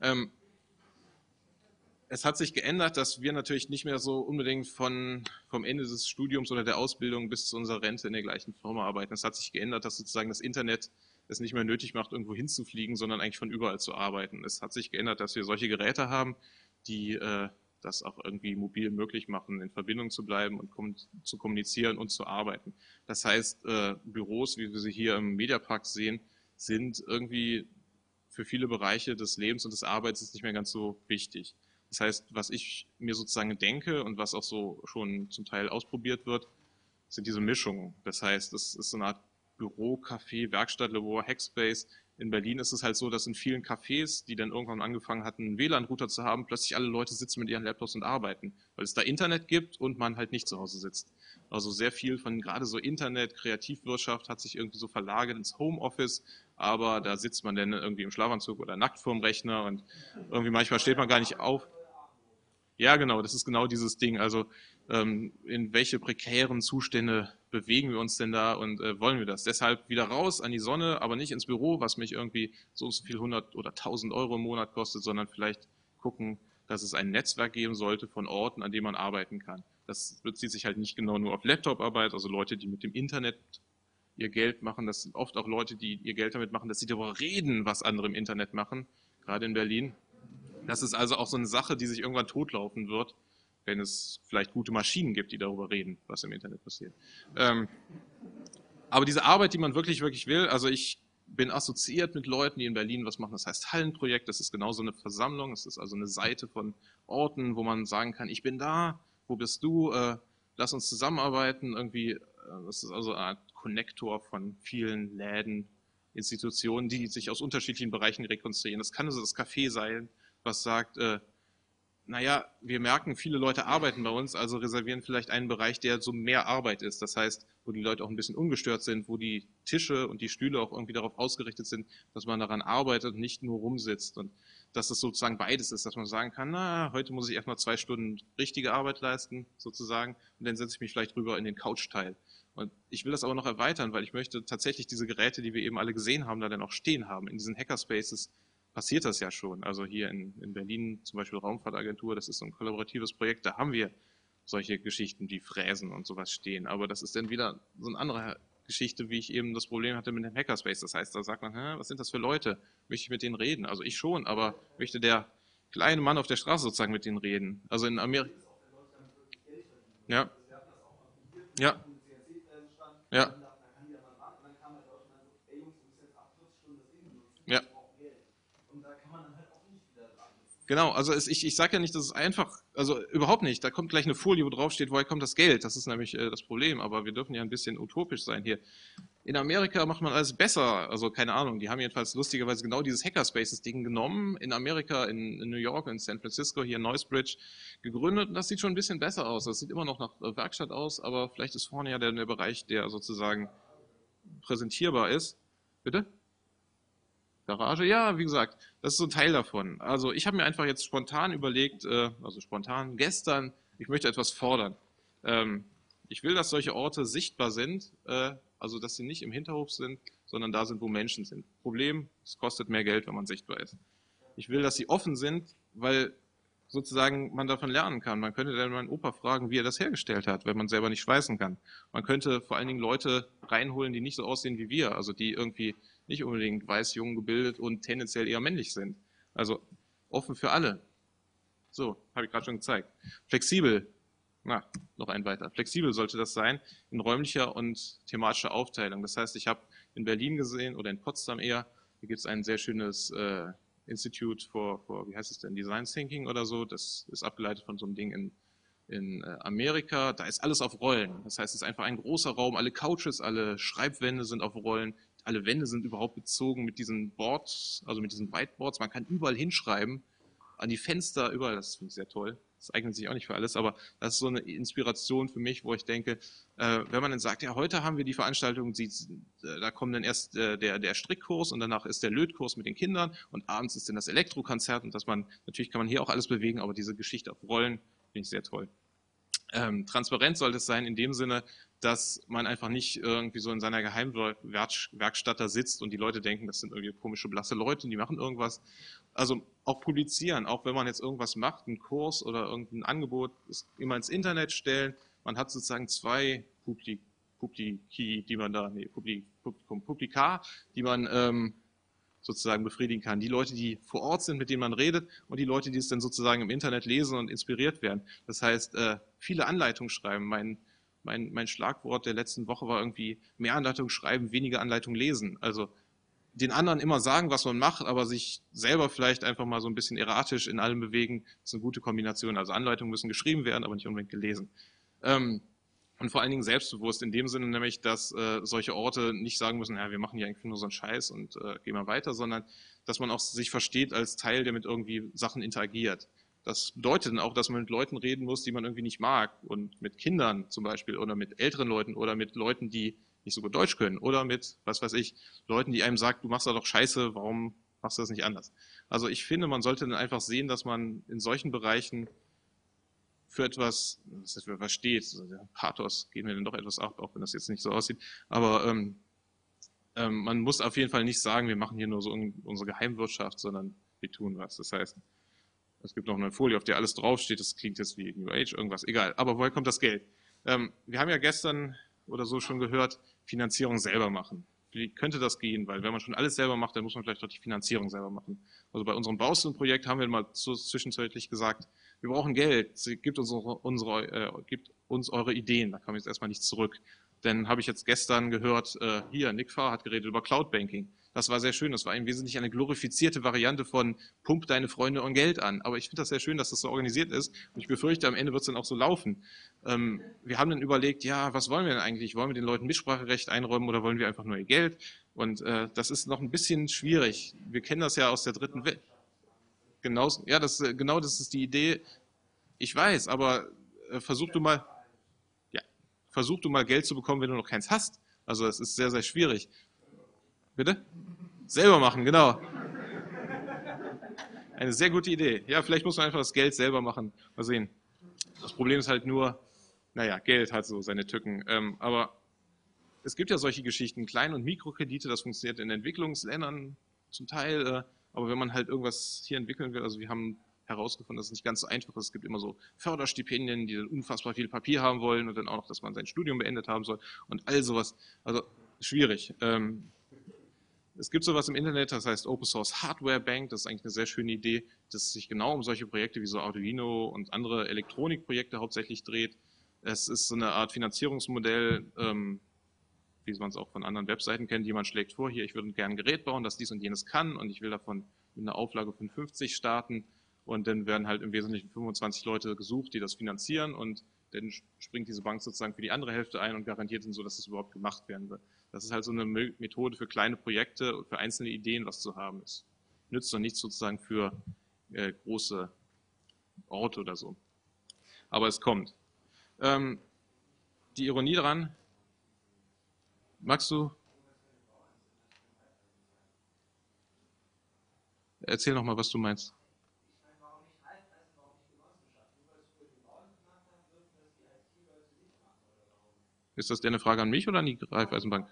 Es hat sich geändert, dass wir natürlich nicht mehr so unbedingt vom Ende des Studiums oder der Ausbildung bis zu unserer Rente in der gleichen Firma arbeiten. Es hat sich geändert, dass sozusagen das Internet es nicht mehr nötig macht, irgendwo hinzufliegen, sondern eigentlich von überall zu arbeiten. Es hat sich geändert, dass wir solche Geräte haben, die das auch irgendwie mobil möglich machen, in Verbindung zu bleiben und zu kommunizieren und zu arbeiten. Das heißt, Büros, wie wir sie hier im Mediapark sehen, sind irgendwie für viele Bereiche des Lebens und des Arbeits nicht mehr ganz so wichtig. Das heißt, was ich mir sozusagen denke und was auch so schon zum Teil ausprobiert wird, sind diese Mischungen. Das heißt, es ist so eine Art Büro, Café, Werkstatt, Labor, Hackspace, In Berlin ist es halt so, dass in vielen Cafés, die dann irgendwann angefangen hatten, einen WLAN-Router zu haben, plötzlich alle Leute sitzen mit ihren Laptops und arbeiten, weil es da Internet gibt und man halt nicht zu Hause sitzt. Also sehr viel von gerade so Internet, Kreativwirtschaft hat sich irgendwie so verlagert ins Homeoffice, aber da sitzt man dann irgendwie im Schlafanzug oder nackt vorm Rechner und irgendwie manchmal steht man gar nicht auf. Ja, genau, das ist genau dieses Ding. Also in welche prekären Zustände bewegen wir uns denn da und wollen wir das? Deshalb wieder raus an die Sonne, aber nicht ins Büro, was mich irgendwie so und so viel 100 oder 1000 Euro im Monat kostet, sondern vielleicht gucken, dass es ein Netzwerk geben sollte von Orten, an denen man arbeiten kann. Das bezieht sich halt nicht genau nur auf Laptoparbeit, also Leute, die mit dem Internet ihr Geld machen. Das sind oft auch Leute, die ihr Geld damit machen, dass sie darüber reden, was andere im Internet machen, gerade in Berlin. Das ist also auch so eine Sache, die sich irgendwann totlaufen wird, wenn es vielleicht gute Maschinen gibt, die darüber reden, was im Internet passiert. Aber diese Arbeit, die man wirklich, wirklich will, also ich bin assoziiert mit Leuten, die in Berlin was machen, das heißt Hallenprojekt, das ist genauso eine Versammlung, es ist also eine Seite von Orten, wo man sagen kann, ich bin da, wo bist du, lass uns zusammenarbeiten, irgendwie, das ist also eine Art Konnektor von vielen Läden, Institutionen, die sich aus unterschiedlichen Bereichen rekonstruieren. Das kann also das Café sein, was sagt, naja, wir merken, viele Leute arbeiten bei uns, also reservieren vielleicht einen Bereich, der so mehr Arbeit ist. Das heißt, wo die Leute auch ein bisschen ungestört sind, wo die Tische und die Stühle auch irgendwie darauf ausgerichtet sind, dass man daran arbeitet und nicht nur rumsitzt. Und dass es sozusagen beides ist, dass man sagen kann, na, heute muss ich erstmal 2 Stunden richtige Arbeit leisten, sozusagen, und dann setze ich mich vielleicht rüber in den Couch-Teil. Und ich will das aber noch erweitern, weil ich möchte tatsächlich diese Geräte, die wir eben alle gesehen haben, da dann auch stehen haben. In diesen Hackerspaces passiert das ja schon. Also hier in Berlin zum Beispiel Raumfahrtagentur, das ist so ein kollaboratives Projekt, da haben wir solche Geschichten wie Fräsen und sowas stehen. Aber das ist dann wieder so eine andere Geschichte, wie ich eben das Problem hatte mit dem Hackerspace. Das heißt, da sagt man, was sind das für Leute? Möchte ich mit denen reden? Also ich schon, aber möchte der kleine Mann auf der Straße sozusagen mit denen reden? Also in Amerika. Ja. Ja. Ja. Ja. Genau, also ich sage ja nicht, dass es einfach, also überhaupt nicht. Da kommt gleich eine Folie, wo drauf steht, woher kommt das Geld? Das ist nämlich das Problem, aber wir dürfen ja ein bisschen utopisch sein hier. In Amerika macht man alles besser, also keine Ahnung, die haben jedenfalls lustigerweise genau dieses Hackerspaces-Ding genommen, in Amerika, in New York, in San Francisco, hier in Noisebridge gegründet und das sieht schon ein bisschen besser aus. Das sieht immer noch nach Werkstatt aus, aber vielleicht ist vorne ja der Bereich, der sozusagen präsentierbar ist. Bitte? Garage, ja, wie gesagt, das ist so ein Teil davon. Also ich habe mir einfach jetzt spontan überlegt, also spontan gestern, ich möchte etwas fordern. Ich will, dass solche Orte sichtbar sind, also dass sie nicht im Hinterhof sind, sondern da sind, wo Menschen sind. Problem, es kostet mehr Geld, wenn man sichtbar ist. Ich will, dass sie offen sind, weil sozusagen man davon lernen kann. Man könnte dann meinen Opa fragen, wie er das hergestellt hat, wenn man selber nicht schweißen kann. Man könnte vor allen Dingen Leute reinholen, die nicht so aussehen wie wir, also die irgendwie nicht unbedingt weiß, jung, gebildet und tendenziell eher männlich sind. Also offen für alle. So, habe ich gerade schon gezeigt. Flexibel, na, noch ein weiter. Flexibel sollte das sein in räumlicher und thematischer Aufteilung. Das heißt, ich habe in Berlin gesehen oder in Potsdam eher, hier gibt es ein sehr schönes Institute for, wie heißt es denn, Design Thinking oder so. Das ist abgeleitet von so einem Ding in Amerika. Da ist alles auf Rollen. Das heißt, es ist einfach ein großer Raum. Alle Couches, alle Schreibwände sind auf Rollen. Alle Wände sind überhaupt bezogen mit diesen Boards, also mit diesen Whiteboards. Man kann überall hinschreiben, an die Fenster, überall. Das finde ich sehr toll. Das eignet sich auch nicht für alles, aber das ist so eine Inspiration für mich, wo ich denke, wenn man dann sagt, ja, heute haben wir die Veranstaltung, da kommt dann erst der Strickkurs und danach ist der Lötkurs mit den Kindern und abends ist dann das Elektrokonzert und natürlich kann man hier auch alles bewegen, aber diese Geschichte auf Rollen finde ich sehr toll. Transparent sollte es sein in dem Sinne, dass man einfach nicht irgendwie so in seiner Geheimwerkstatt da sitzt und die Leute denken, das sind irgendwie komische, blasse Leute und die machen irgendwas. Also auch publizieren, auch wenn man jetzt irgendwas macht, einen Kurs oder irgendein Angebot, immer ins Internet stellen. Man hat sozusagen 2 Publika, die man sozusagen befriedigen kann. Die Leute, die vor Ort sind, mit denen man redet und die Leute, die es dann sozusagen im Internet lesen und inspiriert werden. Das heißt, viele Anleitungen schreiben. Mein Schlagwort der letzten Woche war irgendwie mehr Anleitungen schreiben, weniger Anleitungen lesen. Also den anderen immer sagen, was man macht, aber sich selber vielleicht einfach mal so ein bisschen erratisch in allem bewegen, ist eine gute Kombination. Also Anleitungen müssen geschrieben werden, aber nicht unbedingt gelesen. Und vor allen Dingen selbstbewusst in dem Sinne nämlich, dass solche Orte nicht sagen müssen, ja, wir machen hier eigentlich nur so einen Scheiß und gehen mal weiter, sondern dass man auch sich versteht als Teil, der mit irgendwie Sachen interagiert. Das bedeutet dann auch, dass man mit Leuten reden muss, die man irgendwie nicht mag, und mit Kindern zum Beispiel oder mit älteren Leuten oder mit Leuten, die nicht so gut Deutsch können, oder mit, was weiß ich, Leuten, die einem sagen, du machst da doch Scheiße, warum machst du das nicht anders? Also ich finde, man sollte dann einfach sehen, dass man in solchen Bereichen für etwas, das heißt, für was steht, also der Pathos geht mir dann doch etwas ab, auch wenn das jetzt nicht so aussieht, aber man muss auf jeden Fall nicht sagen, wir machen hier nur so unsere Geheimwirtschaft, sondern wir tun was. Das heißt, es gibt noch eine Folie, auf der alles draufsteht, das klingt jetzt wie New Age, irgendwas, egal. Aber woher kommt das Geld? Wir haben ja gestern oder so schon gehört, Finanzierung selber machen. Wie könnte das gehen? Weil wenn man schon alles selber macht, dann muss man vielleicht auch die Finanzierung selber machen. Also bei unserem Baustone-Projekt haben wir mal zwischenzeitlich gesagt, wir brauchen Geld, gibt uns eure Ideen. Da kam jetzt erstmal nichts zurück. Dann habe ich jetzt gestern gehört, hier, Nick Farr hat geredet über Cloud Banking. Das war sehr schön. Das war im Wesentlichen eine glorifizierte Variante von pump deine Freunde und Geld an. Aber ich finde das sehr schön, dass das so organisiert ist. Und ich befürchte, am Ende wird es dann auch so laufen. Wir haben dann überlegt, ja, was wollen wir denn eigentlich? Wollen wir den Leuten Mitspracherecht einräumen oder wollen wir einfach nur ihr Geld? Und das ist noch ein bisschen schwierig. Wir kennen das ja aus der dritten Welt. Genau, ja, das ist die Idee. Ich weiß, aber versuch du mal Geld zu bekommen, wenn du noch keins hast. Also es ist sehr, sehr schwierig. Bitte? Selber machen, genau. Eine sehr gute Idee. Ja, vielleicht muss man einfach das Geld selber machen. Mal sehen. Das Problem ist halt nur, naja, Geld hat so seine Tücken. Aber es gibt ja solche Geschichten, Klein- und Mikrokredite, das funktioniert in Entwicklungsländern zum Teil. Aber wenn man halt irgendwas hier entwickeln will, also wir haben herausgefunden, dass es nicht ganz so einfach ist. Es gibt immer so Förderstipendien, die dann unfassbar viel Papier haben wollen und dann auch noch, dass man sein Studium beendet haben soll und all sowas. Also schwierig. Es gibt sowas im Internet, das heißt Open Source Hardware Bank. Das ist eigentlich eine sehr schöne Idee, dass es sich genau um solche Projekte wie so Arduino und andere Elektronikprojekte hauptsächlich dreht. Es ist so eine Art Finanzierungsmodell, wie man es auch von anderen Webseiten kennt. Jemand schlägt vor, hier, ich würde gerne ein Gerät bauen, das dies und jenes kann, und ich will davon mit einer Auflage von 50 starten, und dann werden halt im Wesentlichen 25 Leute gesucht, die das finanzieren, und dann springt diese Bank sozusagen für die andere Hälfte ein und garantiert dann so, dass es überhaupt gemacht werden wird. Das ist halt so eine Methode für kleine Projekte und für einzelne Ideen, was zu haben ist. Nützt doch nichts sozusagen für große Orte oder so. Aber es kommt. Die Ironie daran, magst du? Erzähl noch mal, was du meinst. Ist das eine Frage an mich oder an die Raiffeisenbank?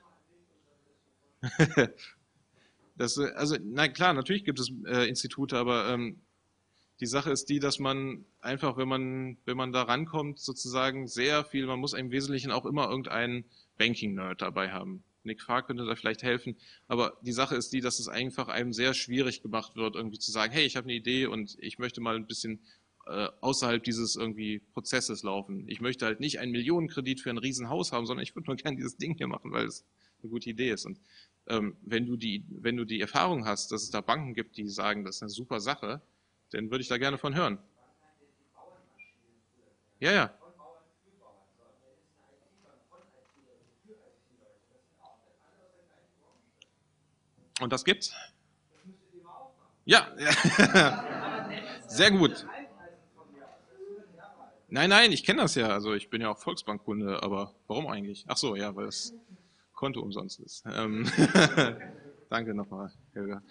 Also, na klar, natürlich gibt es Institute, aber die Sache ist die, dass man einfach, wenn man da rankommt, sozusagen sehr viel, man muss im Wesentlichen auch immer irgendeinen Banking-Nerd dabei haben. Nick Farr könnte da vielleicht helfen, aber die Sache ist die, dass es einfach einem sehr schwierig gemacht wird, irgendwie zu sagen, hey, ich habe eine Idee und ich möchte mal ein bisschen außerhalb dieses irgendwie Prozesses laufen. Ich möchte halt nicht einen Millionenkredit für ein Riesenhaus haben, sondern ich würde nur gerne dieses Ding hier machen, weil es eine gute Idee ist. Und wenn du die Erfahrung hast, dass es da Banken gibt, die sagen, das ist eine super Sache, dann würde ich da gerne von hören. Ja, ja. Und das gibt's? Ja, sehr gut. Nein, ich kenne das ja. Also ich bin ja auch Volksbankkunde, aber warum eigentlich? Ach so, ja, weil das Konto umsonst ist. Danke nochmal, Helga.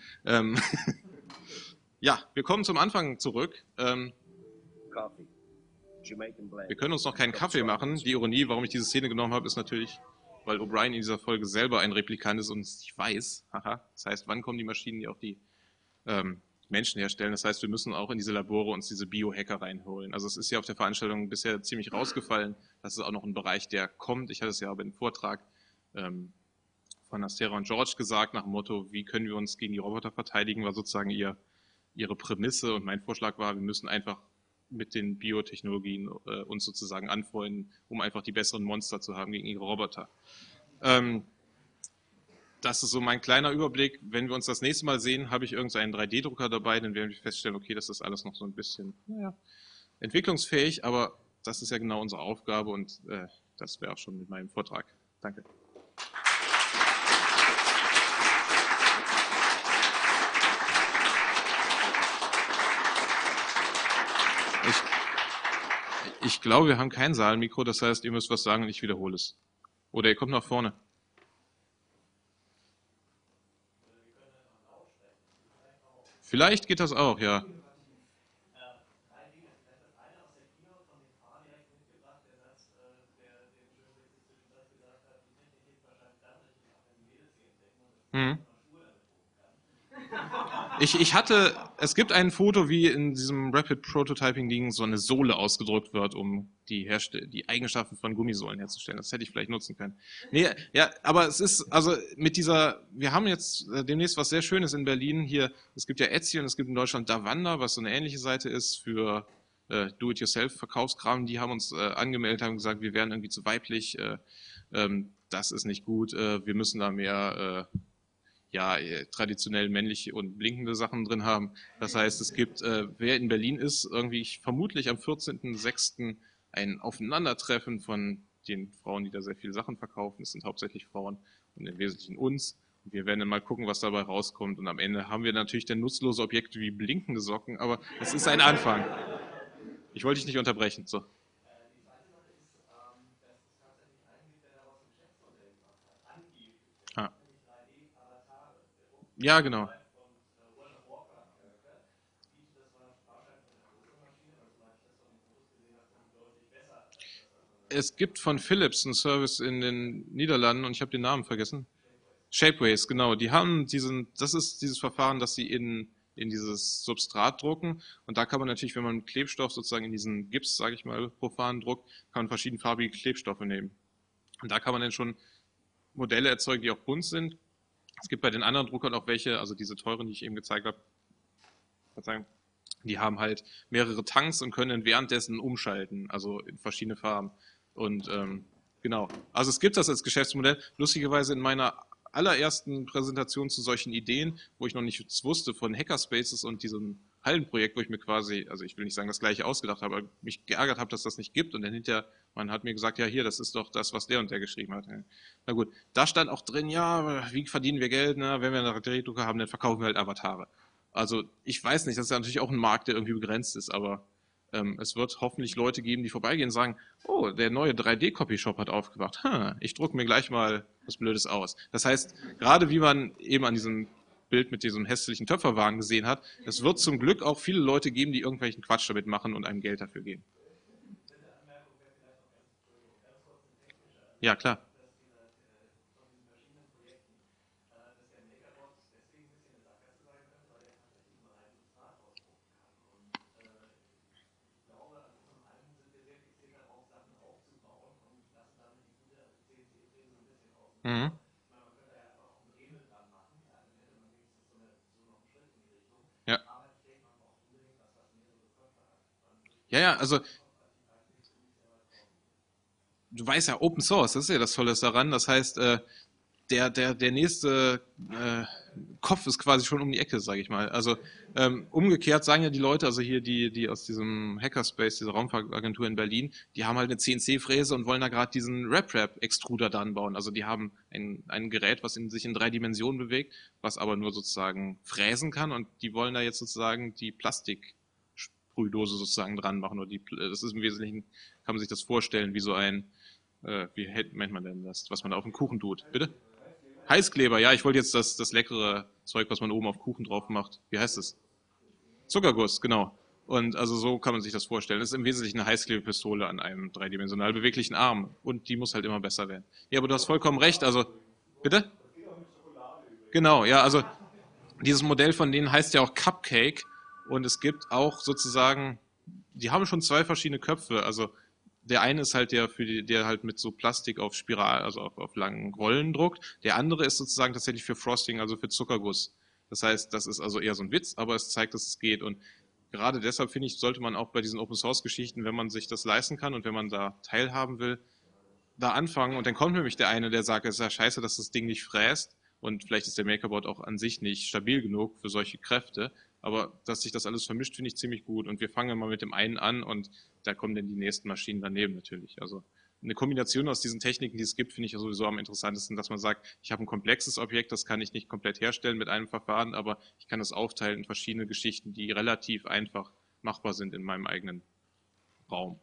Ja, wir kommen zum Anfang zurück. Coffee. Jamaican blend. Wir können uns noch keinen Kaffee machen. Die Ironie, warum ich diese Szene genommen habe, ist natürlich, weil O'Brien in dieser Folge selber ein Replikant ist und es nicht weiß. Haha. Das heißt, wann kommen die Maschinen, die auch die Menschen herstellen? Das heißt, wir müssen auch in diese Labore uns diese Biohacker reinholen. Also es ist ja auf der Veranstaltung bisher ziemlich rausgefallen. Das ist auch noch ein Bereich, der kommt. Ich hatte es ja aber im Vortrag von Astera und George gesagt, nach dem Motto, wie können wir uns gegen die Roboter verteidigen, war sozusagen ihre Prämisse. Und mein Vorschlag war, wir müssen einfach mit den Biotechnologien uns sozusagen anfreunden, um einfach die besseren Monster zu haben gegen ihre Roboter. Das ist so mein kleiner Überblick. Wenn wir uns das nächste Mal sehen, habe ich irgendeinen 3D-Drucker dabei, dann werden wir feststellen, okay, das ist alles noch so ein bisschen entwicklungsfähig, aber das ist ja genau unsere Aufgabe und das wäre auch schon mit meinem Vortrag. Danke. Ich glaube, wir haben kein Saalmikro, das heißt, ihr müsst was sagen und ich wiederhole es. Oder ihr kommt nach vorne. Vielleicht geht das auch, ja. Hm. Es gibt ein Foto, wie in diesem Rapid Prototyping-Ding so eine Sohle ausgedruckt wird, um die Eigenschaften von Gummisohlen herzustellen. Das hätte ich vielleicht nutzen können. Nee, ja, aber es ist, also wir haben jetzt demnächst was sehr Schönes in Berlin hier. Es gibt ja Etsy und es gibt in Deutschland Davanda, was so eine ähnliche Seite ist für Do-it-yourself-Verkaufskram. Die haben uns angemeldet, haben gesagt, wir wären irgendwie zu weiblich, das ist nicht gut, wir müssen da mehr traditionell männliche und blinkende Sachen drin haben. Das heißt, es gibt, wer in Berlin ist, irgendwie vermutlich am 14.06. ein Aufeinandertreffen von den Frauen, die da sehr viele Sachen verkaufen. Es sind hauptsächlich Frauen und im Wesentlichen uns. Und wir werden dann mal gucken, was dabei rauskommt. Und am Ende haben wir natürlich dann nutzlose Objekte wie blinkende Socken, aber es ist ein Anfang. Ich wollte dich nicht unterbrechen. So. Ah. Ja, genau. Es gibt von Philips einen Service in den Niederlanden und ich habe den Namen vergessen. Shapeways, genau. Die haben das ist dieses Verfahren, dass sie in dieses Substrat drucken. Und da kann man natürlich, wenn man Klebstoff sozusagen in diesen Gips, sage ich mal, profan druckt, kann man verschiedenfarbige Klebstoffe nehmen. Und da kann man dann schon Modelle erzeugen, die auch bunt sind. Es gibt bei den anderen Druckern auch welche, also diese teuren, die ich eben gezeigt habe, die haben halt mehrere Tanks und können währenddessen umschalten, also in verschiedene Farben. Und genau, also es gibt das als Geschäftsmodell. Lustigerweise in meiner allerersten Präsentation zu solchen Ideen, wo ich noch nichts wusste von Hackerspaces und diesem Hallenprojekt, wo ich mir quasi, also ich will nicht sagen das gleiche ausgedacht habe, aber mich geärgert habe, dass das nicht gibt. Und dann hinterher, man hat mir gesagt, ja hier, das ist doch das, was der und der geschrieben hat. Na gut, da stand auch drin, ja, wie verdienen wir Geld? Na, wenn wir einen 3D-Drucker haben, dann verkaufen wir halt Avatare. Also ich weiß nicht, das ist ja natürlich auch ein Markt, der irgendwie begrenzt ist, aber es wird hoffentlich Leute geben, die vorbeigehen und sagen, oh, der neue 3D-Copy-Shop hat aufgewacht. Ich drucke mir gleich mal was Blödes aus. Das heißt, gerade wie man eben an diesem Bild mit diesem hässlichen Töpferwagen gesehen hat, es wird zum Glück auch viele Leute geben, die irgendwelchen Quatsch damit machen und einem Geld dafür geben. Ja, klar. Mhm. Ja. Ja, also du weißt ja, Open Source, das ist ja das Tolle daran. Das heißt, der nächste Kopf ist quasi schon um die Ecke, sage ich mal. Also umgekehrt sagen ja die Leute, also hier die aus diesem Hackerspace, dieser Raumfahrtagentur in Berlin, die haben halt eine CNC-Fräse und wollen da gerade diesen RepRap-Extruder dann bauen. Also die haben ein Gerät, was sich in 3 Dimensionen bewegt, was aber nur sozusagen fräsen kann und die wollen da jetzt sozusagen die Plastiksprühdose sozusagen dran machen. Oder das ist im Wesentlichen, kann man sich das vorstellen, wie so ein, wie nennt man denn das, was man da auf den Kuchen tut. Bitte? Heißkleber, ja, ich wollte jetzt das leckere Zeug, was man oben auf Kuchen drauf macht. Wie heißt es? Zuckerguss, genau. Und also so kann man sich das vorstellen. Das ist im Wesentlichen eine Heißklebepistole an einem dreidimensional beweglichen Arm. Und die muss halt immer besser werden. Ja, aber du hast vollkommen recht. Also, bitte? Genau, ja, also dieses Modell von denen heißt ja auch Cupcake. Und es gibt auch sozusagen, die haben schon 2 verschiedene Köpfe. Also der eine ist halt der halt mit so Plastik auf Spiral, also auf langen Rollen druckt. Der andere ist sozusagen tatsächlich für Frosting, also für Zuckerguss. Das heißt, das ist also eher so ein Witz, aber es zeigt, dass es geht. Und gerade deshalb finde ich, sollte man auch bei diesen Open Source Geschichten, wenn man sich das leisten kann und wenn man da teilhaben will, da anfangen. Und dann kommt nämlich der eine, der sagt, es ist ja scheiße, dass das Ding nicht fräst. Und vielleicht ist der Makerbot auch an sich nicht stabil genug für solche Kräfte. Aber dass sich das alles vermischt, finde ich ziemlich gut. Und wir fangen mal mit dem einen an und da kommen dann die nächsten Maschinen daneben natürlich. Also eine Kombination aus diesen Techniken, die es gibt, finde ich ja sowieso am interessantesten, dass man sagt, ich habe ein komplexes Objekt, das kann ich nicht komplett herstellen mit einem Verfahren, aber ich kann es aufteilen in verschiedene Geschichten, die relativ einfach machbar sind in meinem eigenen Raum.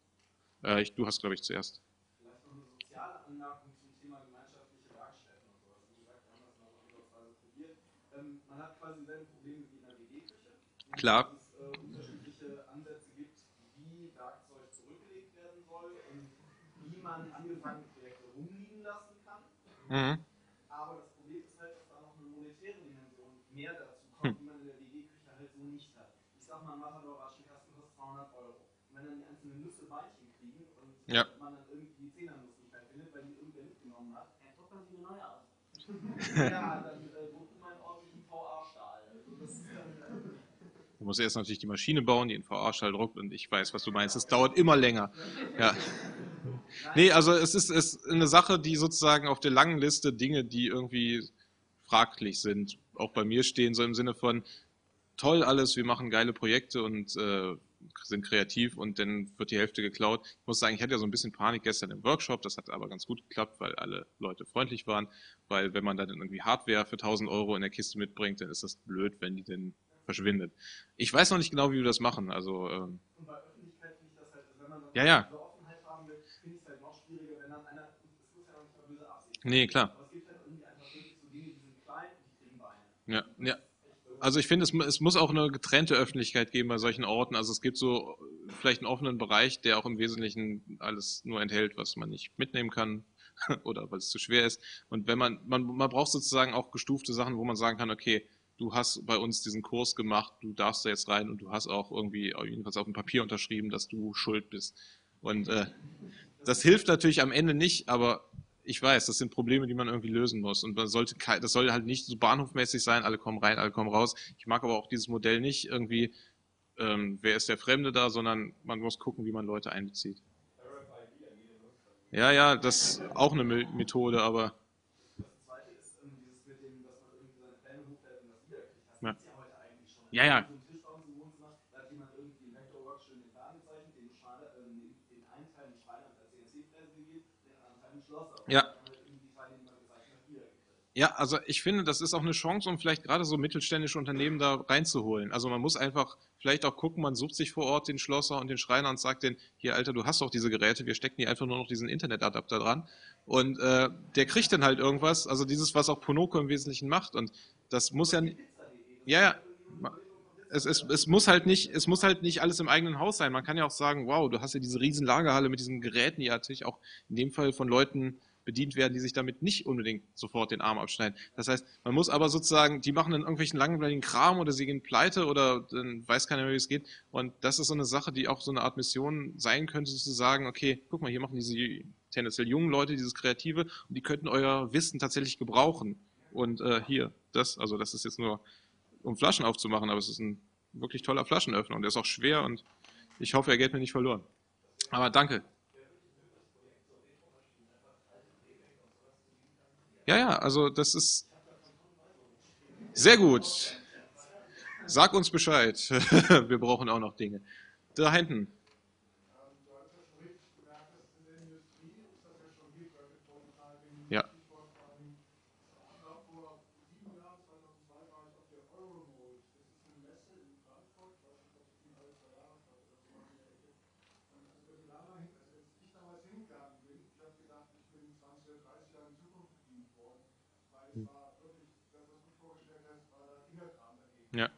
Du hast, glaube ich, zuerst. Vielleicht noch eine soziale Anmerkung zum Thema gemeinschaftliche Werkstätten und sowas. Wie gesagt, wir haben das mal auf probiert. Man hat quasi dieselben Probleme wie in der WG-Küche. Klar. Dass es unterschiedliche Ansätze gibt, wie Werkzeug zurückgelegt werden soll und wie man angefangene Projekte rumliegen lassen kann. Mhm. Aber das Problem ist halt, dass da noch eine monetäre Dimension mehr dazu kommt, die man in der WG-Küche halt so nicht hat. Ich sag mal, ein Matador-Waschenkasten kostet 200 Euro. Und wenn dann die einzelnen Nüsse Beinchen kriegen und Ja. man dann irgendwie die Zehnernuss nicht mehr findet, weil die irgendwer mitgenommen hat, dann druckt man sie eine neue aus. Ja, dann druckt man einen ordentlichen VA-Stahl. Also das ist dann, Du musst erst natürlich die Maschine bauen, die in VA-Stahl druckt, und ich weiß, was du meinst. Es dauert immer länger. Ja. Nee, also es ist eine Sache, die sozusagen auf der langen Liste Dinge, die irgendwie fraglich sind, auch bei mir stehen, so im Sinne von toll alles, wir machen geile Projekte und sind kreativ, und dann wird die Hälfte geklaut. Ich muss sagen, ich hatte ja so ein bisschen Panik gestern im Workshop, das hat aber ganz gut geklappt, weil alle Leute freundlich waren, weil wenn man dann irgendwie Hardware für 1000 Euro in der Kiste mitbringt, dann ist das blöd, wenn die dann verschwindet. Ich weiß noch nicht genau, wie wir das machen, also und bei Öffentlichkeit finde ich das halt, also wenn man Ja. diese Offenheit haben will, finde ich es halt noch schwieriger, wenn dann einer, es muss ja noch nicht mal böse Absicht Nee, klar. Aber es gibt halt irgendwie einfach wirklich so Dinge, die sind klein und die kriegen Beine. Ja. Also ich finde, es muss auch eine getrennte Öffentlichkeit geben bei solchen Orten. Also es gibt so vielleicht einen offenen Bereich, der auch im Wesentlichen alles nur enthält, was man nicht mitnehmen kann oder weil es zu schwer ist. Und wenn man braucht sozusagen auch gestufte Sachen, wo man sagen kann, okay, du hast bei uns diesen Kurs gemacht, du darfst da jetzt rein, und du hast auch irgendwie jedenfalls auf dem Papier unterschrieben, dass du schuld bist. Und das hilft natürlich am Ende nicht, aber ich weiß, das sind Probleme, die man irgendwie lösen muss. Und das soll halt nicht so bahnhofmäßig sein, alle kommen rein, alle kommen raus. Ich mag aber auch dieses Modell nicht irgendwie, wer ist der Fremde da, sondern man muss gucken, wie man Leute einbezieht. Ja, das ist auch eine Methode, aber Das zweite ist dieses mit dem, dass man irgendwie seine Pläne hochlädt und das wiederkriegt. Das Ja. gibt's ja heute eigentlich schon. Ja. So ein Tischraum im Wohnzimmer, da hat jemand irgendwie in Vectorworks schön den Plan gezeichnet, den einen Teil einen Schreiner mit der CNC-Fräse gegeben, den anderen Teil einen Schlosser. Ja. Und dann halt irgendwie die Teile, die man gezeichnet hat, wiedergekriegt. Ja, also ich finde, das ist auch eine Chance, um vielleicht gerade so mittelständische Unternehmen da reinzuholen. Also man muss einfach vielleicht auch gucken, man sucht sich vor Ort den Schlosser und den Schreiner und sagt denen, hier Alter, du hast doch diese Geräte, wir stecken hier einfach nur noch diesen Internetadapter dran. Und der kriegt dann halt irgendwas, also dieses, was auch Ponoko im Wesentlichen macht. Und das muss ja, ja, es muss halt nicht alles im eigenen Haus sein. Man kann ja auch sagen, wow, du hast ja diese riesen Lagerhalle mit diesen Geräten, die natürlich auch in dem Fall von Leuten bedient werden, die sich damit nicht unbedingt sofort den Arm abschneiden. Das heißt, man muss aber sozusagen, die machen dann irgendwelchen langweiligen Kram oder sie gehen pleite oder dann weiß keiner mehr, wie es geht. Und das ist so eine Sache, die auch so eine Art Mission sein könnte, zu sagen, okay, guck mal, hier machen diese tendenziell jungen Leute dieses Kreative und die könnten euer Wissen tatsächlich gebrauchen. Und hier, das ist jetzt nur, um Flaschen aufzumachen, aber es ist ein wirklich toller Flaschenöffner und der ist auch schwer und ich hoffe, er geht mir nicht verloren. Aber danke. Ja, also das ist sehr gut. Sag uns Bescheid. Wir brauchen auch noch Dinge. Da hinten. Ja. Ja.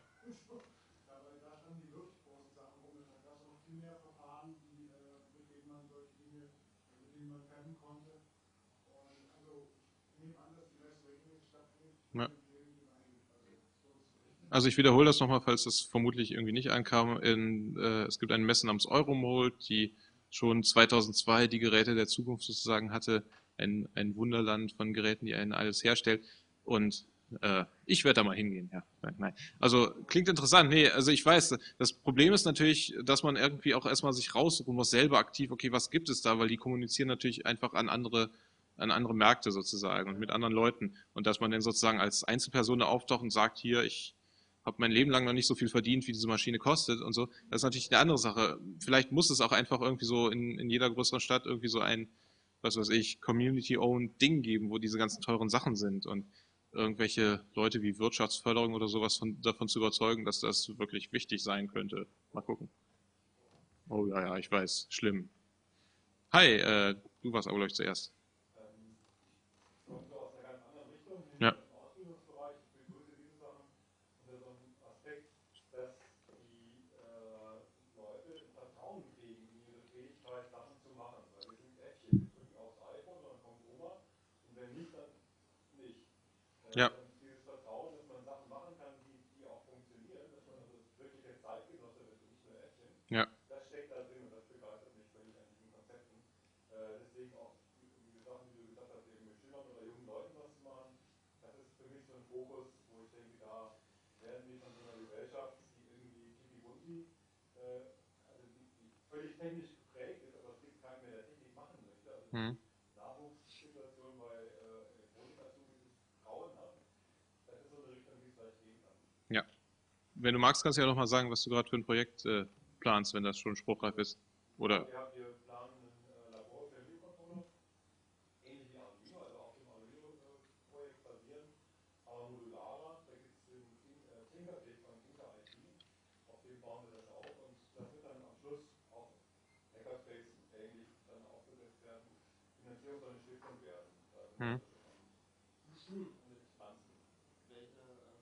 Ja. Also ich wiederhole das nochmal, falls das vermutlich irgendwie nicht ankam. Es gibt eine Messe namens Euromold, die schon 2002 die Geräte der Zukunft sozusagen hatte. Ein Wunderland von Geräten, die einen alles herstellt. Und ich werde da mal hingehen. Ja, nein. Also klingt interessant. Nee, also ich weiß, das Problem ist natürlich, dass man irgendwie auch erstmal sich raussuchen muss, selber aktiv, okay, was gibt es da? Weil die kommunizieren natürlich einfach an andere Märkte sozusagen und mit anderen Leuten. Und dass man dann sozusagen als Einzelperson da auftaucht und sagt, hier, ich habe mein Leben lang noch nicht so viel verdient, wie diese Maschine kostet und so. Das ist natürlich eine andere Sache. Vielleicht muss es auch einfach irgendwie so in jeder größeren Stadt irgendwie so ein, was weiß ich, Community-owned Ding geben, wo diese ganzen teuren Sachen sind und irgendwelche Leute wie Wirtschaftsförderung oder sowas davon zu überzeugen, dass das wirklich wichtig sein könnte. Mal gucken. Oh ja, ja, ich weiß. Schlimm. Hi, du warst aber, glaube ich, zuerst. Kommt so aus einer ganz anderen Richtung, nämlich Ja. aus dem Ausbildungsbereich. Ich begrüße diese Sachen unter so einem Aspekt, dass die Leute Vertrauen kriegen in ihre Fähigkeit, Sachen zu machen. Weil wir sind Äffchen, wir drücken aufs iPhone und dann kommt Oma und wenn nicht, dann nicht. Ja. Und dieses Vertrauen, dass man Sachen machen kann, die auch funktionieren, dass man also wirklich der Zeitgenosse wird und nicht nur Äffchen, Ja. das steckt da drin und das begeistert mich völlig an diesen Konzepten. Deswegen auch diese Sachen, die du gesagt hast, eben mit Schülern oder jungen Leuten was zu machen, das ist für mich so ein Fokus, wo ich denke, da werden wir von so einer Gesellschaft, die irgendwie Kipi-Bunti, also die völlig technisch geprägt ist, aber es gibt keinen mehr, der Technik machen möchte. Also Hm. die Nachwuchssituation bei Elektronikazubis ist grauenhaft. Das ist so eine Richtung, die es vielleicht gehen kann. Ja. Wenn du magst, kannst du ja noch mal sagen, was du gerade für ein Projekt planst, wenn das schon spruchreif ist. Oder? Wir planen ein Labor für Mikrocontroller, ähnlich wie Arduino, also auf dem Arduino-Projekt basieren, aber modularer. Da gibt es den Tinkerkit von Tinker IT, auf dem bauen wir das auf und das wird dann am Schluss auch Hackerspace ähnlich dann aufgesetzt werden. Finanzierung soll eine Stiftung werden. Hm. Mit Pflanzen. Welches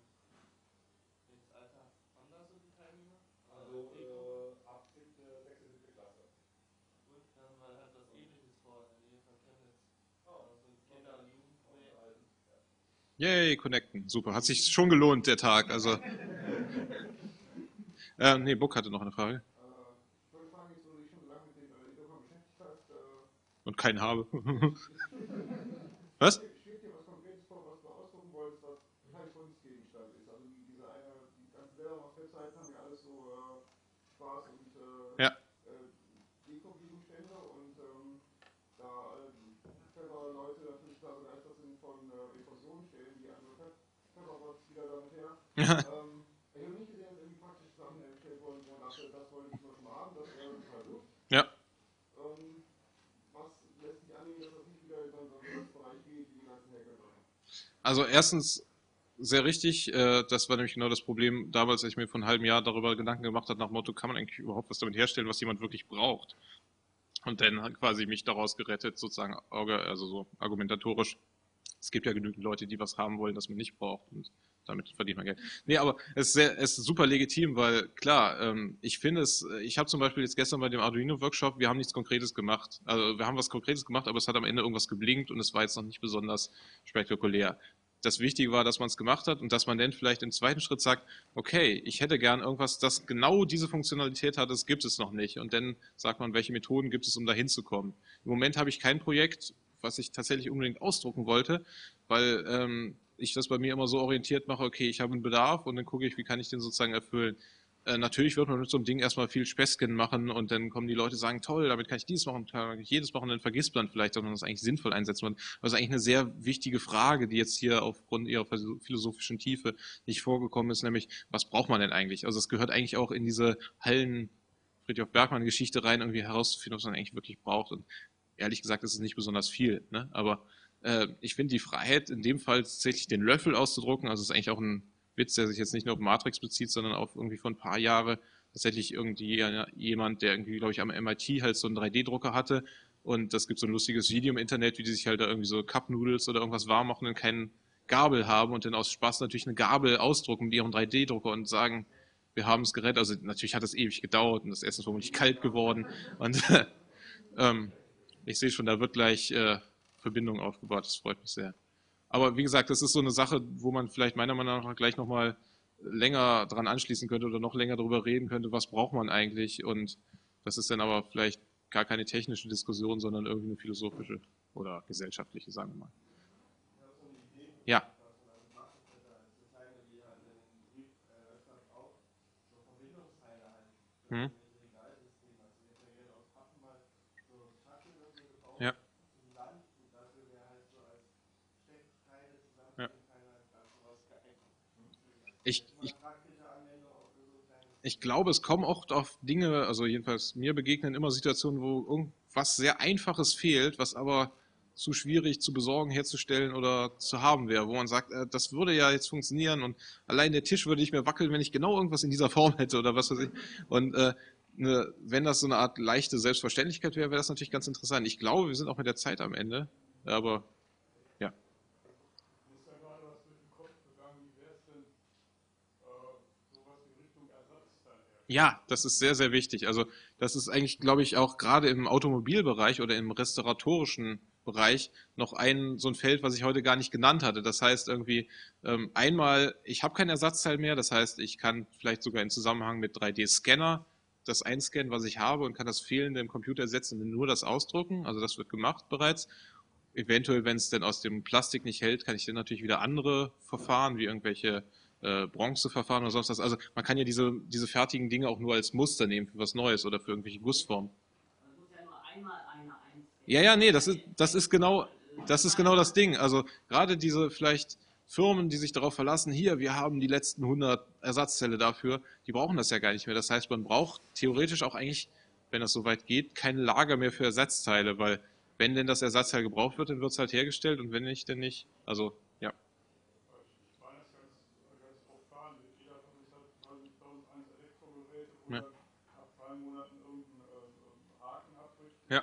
Alter haben da so die Teilnehmer? Also ab 6. Klasse. Gut, dann haben wir halt was Ähnliches vor in der Nähe von Chemnitz. Oh, So ein Kinder- und Jugendprojekt. Yay, connecten. Super. Hat sich schon gelohnt, der Tag. Also. Nee, Buck hatte noch eine Frage. Ich wollte fragen, jetzt, wo du dich schon so lange mit dem Intercom beschäftigt hast, Und keinen habe. Was? schwebt dir was Konkretes vor, was du ausdrucken wolltest, was kein Kunstgegenstand ist? Also die ganzen selber auf Webseiten haben ja alles so Spaß und Ja. Deko-Gegenstände und da clevere Leute natürlich da begeistert sind von Erosionstellen, die andere Pfefferbots wieder damit her. Ich habe nicht gesehen, dass irgendwie praktische Sachen erstellt wurden, wo man dachte, das wollte ich nur schon mal haben, das wäre total gut. Ja. Was lässt sich annehmen, dass das nicht wieder in so einen Bereich geht, wie die ganzen Hacker-Sachen? Also erstens sehr richtig, das war nämlich genau das Problem damals, als ich mir vor einem halben Jahr darüber Gedanken gemacht habe, nach dem Motto, kann man eigentlich überhaupt was damit herstellen, was jemand wirklich braucht? Und dann hat quasi mich daraus gerettet, sozusagen, also so argumentatorisch. Es gibt ja genügend Leute, die was haben wollen, das man nicht braucht und damit verdient man Geld. Nee, aber es ist super legitim, weil klar, ich finde es, ich habe zum Beispiel jetzt gestern bei dem Arduino-Workshop, wir haben nichts Konkretes gemacht. Also wir haben was Konkretes gemacht, aber es hat am Ende irgendwas geblinkt und es war jetzt noch nicht besonders spektakulär. Das Wichtige war, dass man es gemacht hat und dass man dann vielleicht im zweiten Schritt sagt, okay, ich hätte gern irgendwas, das genau diese Funktionalität hat, das gibt es noch nicht. Und dann sagt man, welche Methoden gibt es, um da hinzukommen. Im Moment habe ich kein Projekt, was ich tatsächlich unbedingt ausdrucken wollte, weil ich das bei mir immer so orientiert mache, okay, ich habe einen Bedarf und dann gucke ich, wie kann ich den sozusagen erfüllen. Natürlich wird man mit so einem Ding erstmal viel Späßchen machen und dann kommen die Leute und sagen, toll, damit kann ich dieses machen, kann ich jedes machen, und dann vergisst man vielleicht, dass man das eigentlich sinnvoll einsetzen wird. Das ist eigentlich eine sehr wichtige Frage, die jetzt hier aufgrund ihrer philosophischen Tiefe nicht vorgekommen ist, nämlich, was braucht man denn eigentlich? Also es gehört eigentlich auch in diese Friedrich-Bergmann-Geschichte rein, irgendwie herauszufinden, was man eigentlich wirklich braucht. Und ehrlich gesagt ist es nicht besonders viel, ne? Aber ich finde die Freiheit in dem Fall tatsächlich den Löffel auszudrucken, also es ist eigentlich auch ein Witz, der sich jetzt nicht nur auf Matrix bezieht, sondern auf irgendwie vor ein paar Jahren tatsächlich irgendwie jemand, der irgendwie, glaube ich, am MIT halt so einen 3D-Drucker hatte und das gibt so ein lustiges Video im Internet, wie die sich halt da irgendwie so Cup-Noodles oder irgendwas warm machen und keinen Gabel haben und dann aus Spaß natürlich eine Gabel ausdrucken mit ihrem 3D-Drucker und sagen, wir haben es gerettet. Also natürlich hat es ewig gedauert und das Essen ist vermutlich kalt geworden und ich sehe schon, da wird gleich Verbindung aufgebaut, das freut mich sehr. Aber wie gesagt, das ist so eine Sache, wo man vielleicht meiner Meinung nach gleich nochmal länger dran anschließen könnte oder noch länger darüber reden könnte, was braucht man eigentlich. Und das ist dann aber vielleicht gar keine technische Diskussion, sondern irgendwie eine philosophische oder gesellschaftliche, sagen wir mal. Ja. Hm. Ja. Ich Ich glaube, es kommen oft auf Dinge, also jedenfalls mir begegnen immer Situationen, wo irgendwas sehr Einfaches fehlt, was aber zu schwierig zu besorgen, herzustellen oder zu haben wäre, wo man sagt, das würde ja jetzt funktionieren und allein der Tisch würde nicht mehr wackeln, wenn ich genau irgendwas in dieser Form hätte oder was weiß ich. Und wenn das so eine Art leichte Selbstverständlichkeit wäre, wäre das natürlich ganz interessant. Ich glaube, wir sind auch mit der Zeit am Ende, aber ja. Mir ist ja gerade was durch den Kopf gegangen, wie wäre es denn sowas in Richtung Ersatzteil her? Ja, das ist sehr, sehr wichtig. Also das ist eigentlich, glaube ich, auch gerade im Automobilbereich oder im restauratorischen Bereich noch so ein Feld, was ich heute gar nicht genannt hatte. Das heißt irgendwie einmal, ich habe kein Ersatzteil mehr, das heißt, ich kann vielleicht sogar in Zusammenhang mit 3D-Scanner das einscannen, was ich habe und kann das Fehlende im Computer ersetzen und nur das ausdrucken. Also das wird gemacht bereits. Eventuell, wenn es denn aus dem Plastik nicht hält, kann ich dann natürlich wieder andere Verfahren, wie irgendwelche Bronzeverfahren oder sonst was. Also man kann ja diese fertigen Dinge auch nur als Muster nehmen für was Neues oder für irgendwelche Gussformen. Das muss ja nur einmal einer einscannen. Ja, nee, das ist genau das Ding. Also gerade diese vielleicht Firmen, die sich darauf verlassen, hier, wir haben die letzten 100 Ersatzteile dafür, die brauchen das ja gar nicht mehr. Das heißt, man braucht theoretisch auch eigentlich, wenn das soweit geht, kein Lager mehr für Ersatzteile, weil wenn denn das Ersatzteil gebraucht wird, dann wird es halt hergestellt und wenn nicht, dann nicht. Also, ja. Ich meine das ganz profan. Jeder von uns hat bei uns eins Elektrogeräte, wo Ja. er nach 2 Monaten irgendeinen Haken abbricht. Ja.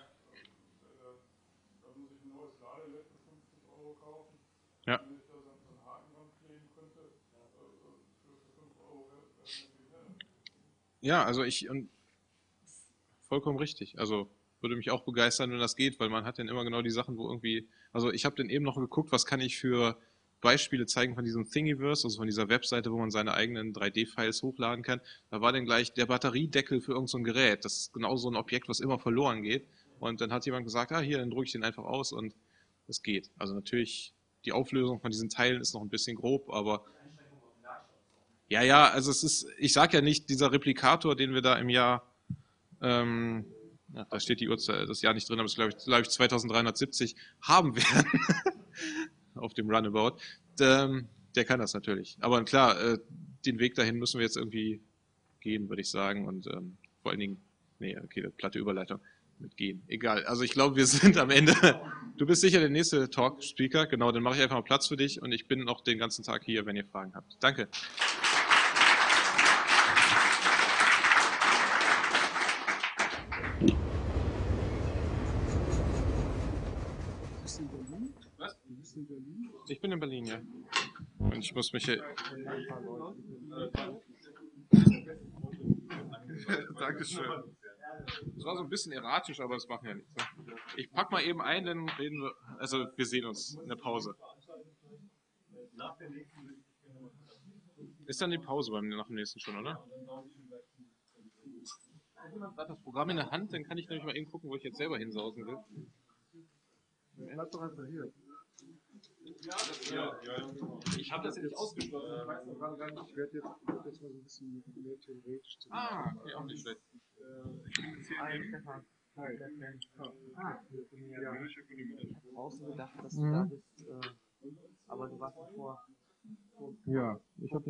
Da muss ich ein neues Ladegerät für 50 Euro kaufen. Ja. Wenn ich da so einen Haken dran kleben könnte, für 5 Euro wäre das natürlich netter. Ja, und vollkommen richtig. Also würde mich auch begeistern, wenn das geht, weil man hat dann immer genau die Sachen, wo irgendwie, also ich habe dann eben noch geguckt, was kann ich für Beispiele zeigen von diesem Thingiverse, also von dieser Webseite, wo man seine eigenen 3D-Files hochladen kann. Da war dann gleich der Batteriedeckel für irgend so ein Gerät. Das ist genau so ein Objekt, was immer verloren geht. Und dann hat jemand gesagt, hier, dann drücke ich den einfach aus und es geht. Also natürlich, die Auflösung von diesen Teilen ist noch ein bisschen grob, aber ja, also ich sag ja nicht, dieser Replikator, den wir da im Jahr ja, da steht die Uhrzeit, das Jahr nicht drin, aber es ist, glaube ich 2370 haben werden auf dem Runabout. Der kann das natürlich. Aber klar, den Weg dahin müssen wir jetzt irgendwie gehen, würde ich sagen. Und vor allen Dingen, nee, okay, platte Überleitung mit gehen. Egal. Also ich glaube, wir sind am Ende. Du bist sicher der nächste Talk-Speaker. Genau, dann mache ich einfach mal Platz für dich und ich bin noch den ganzen Tag hier, wenn ihr Fragen habt. Danke. Was? Ich bin in Berlin, ja. Und ich muss mich hier. Dankeschön. Das war so ein bisschen erratisch, aber das macht ja nichts. Ich pack mal eben ein, dann reden wir. Also, wir sehen uns in der Pause. Ist dann die Pause nach dem nächsten schon, oder? Jemand hat das Programm in der Hand, dann kann ich nämlich mal eben gucken, wo ich jetzt selber hinsausen will. Bleib doch einfach hier. Ich habe das ja nicht ausgeschlossen. Ich weiß noch gerade gar nicht, ich werde jetzt mal so ein bisschen mehr theoretisch. Okay, auch nicht schlecht. Hi, Stefan. Hi. Ja. Ich habe draußen gedacht, dass du da bist, aber du warst davor. Ja, ich habe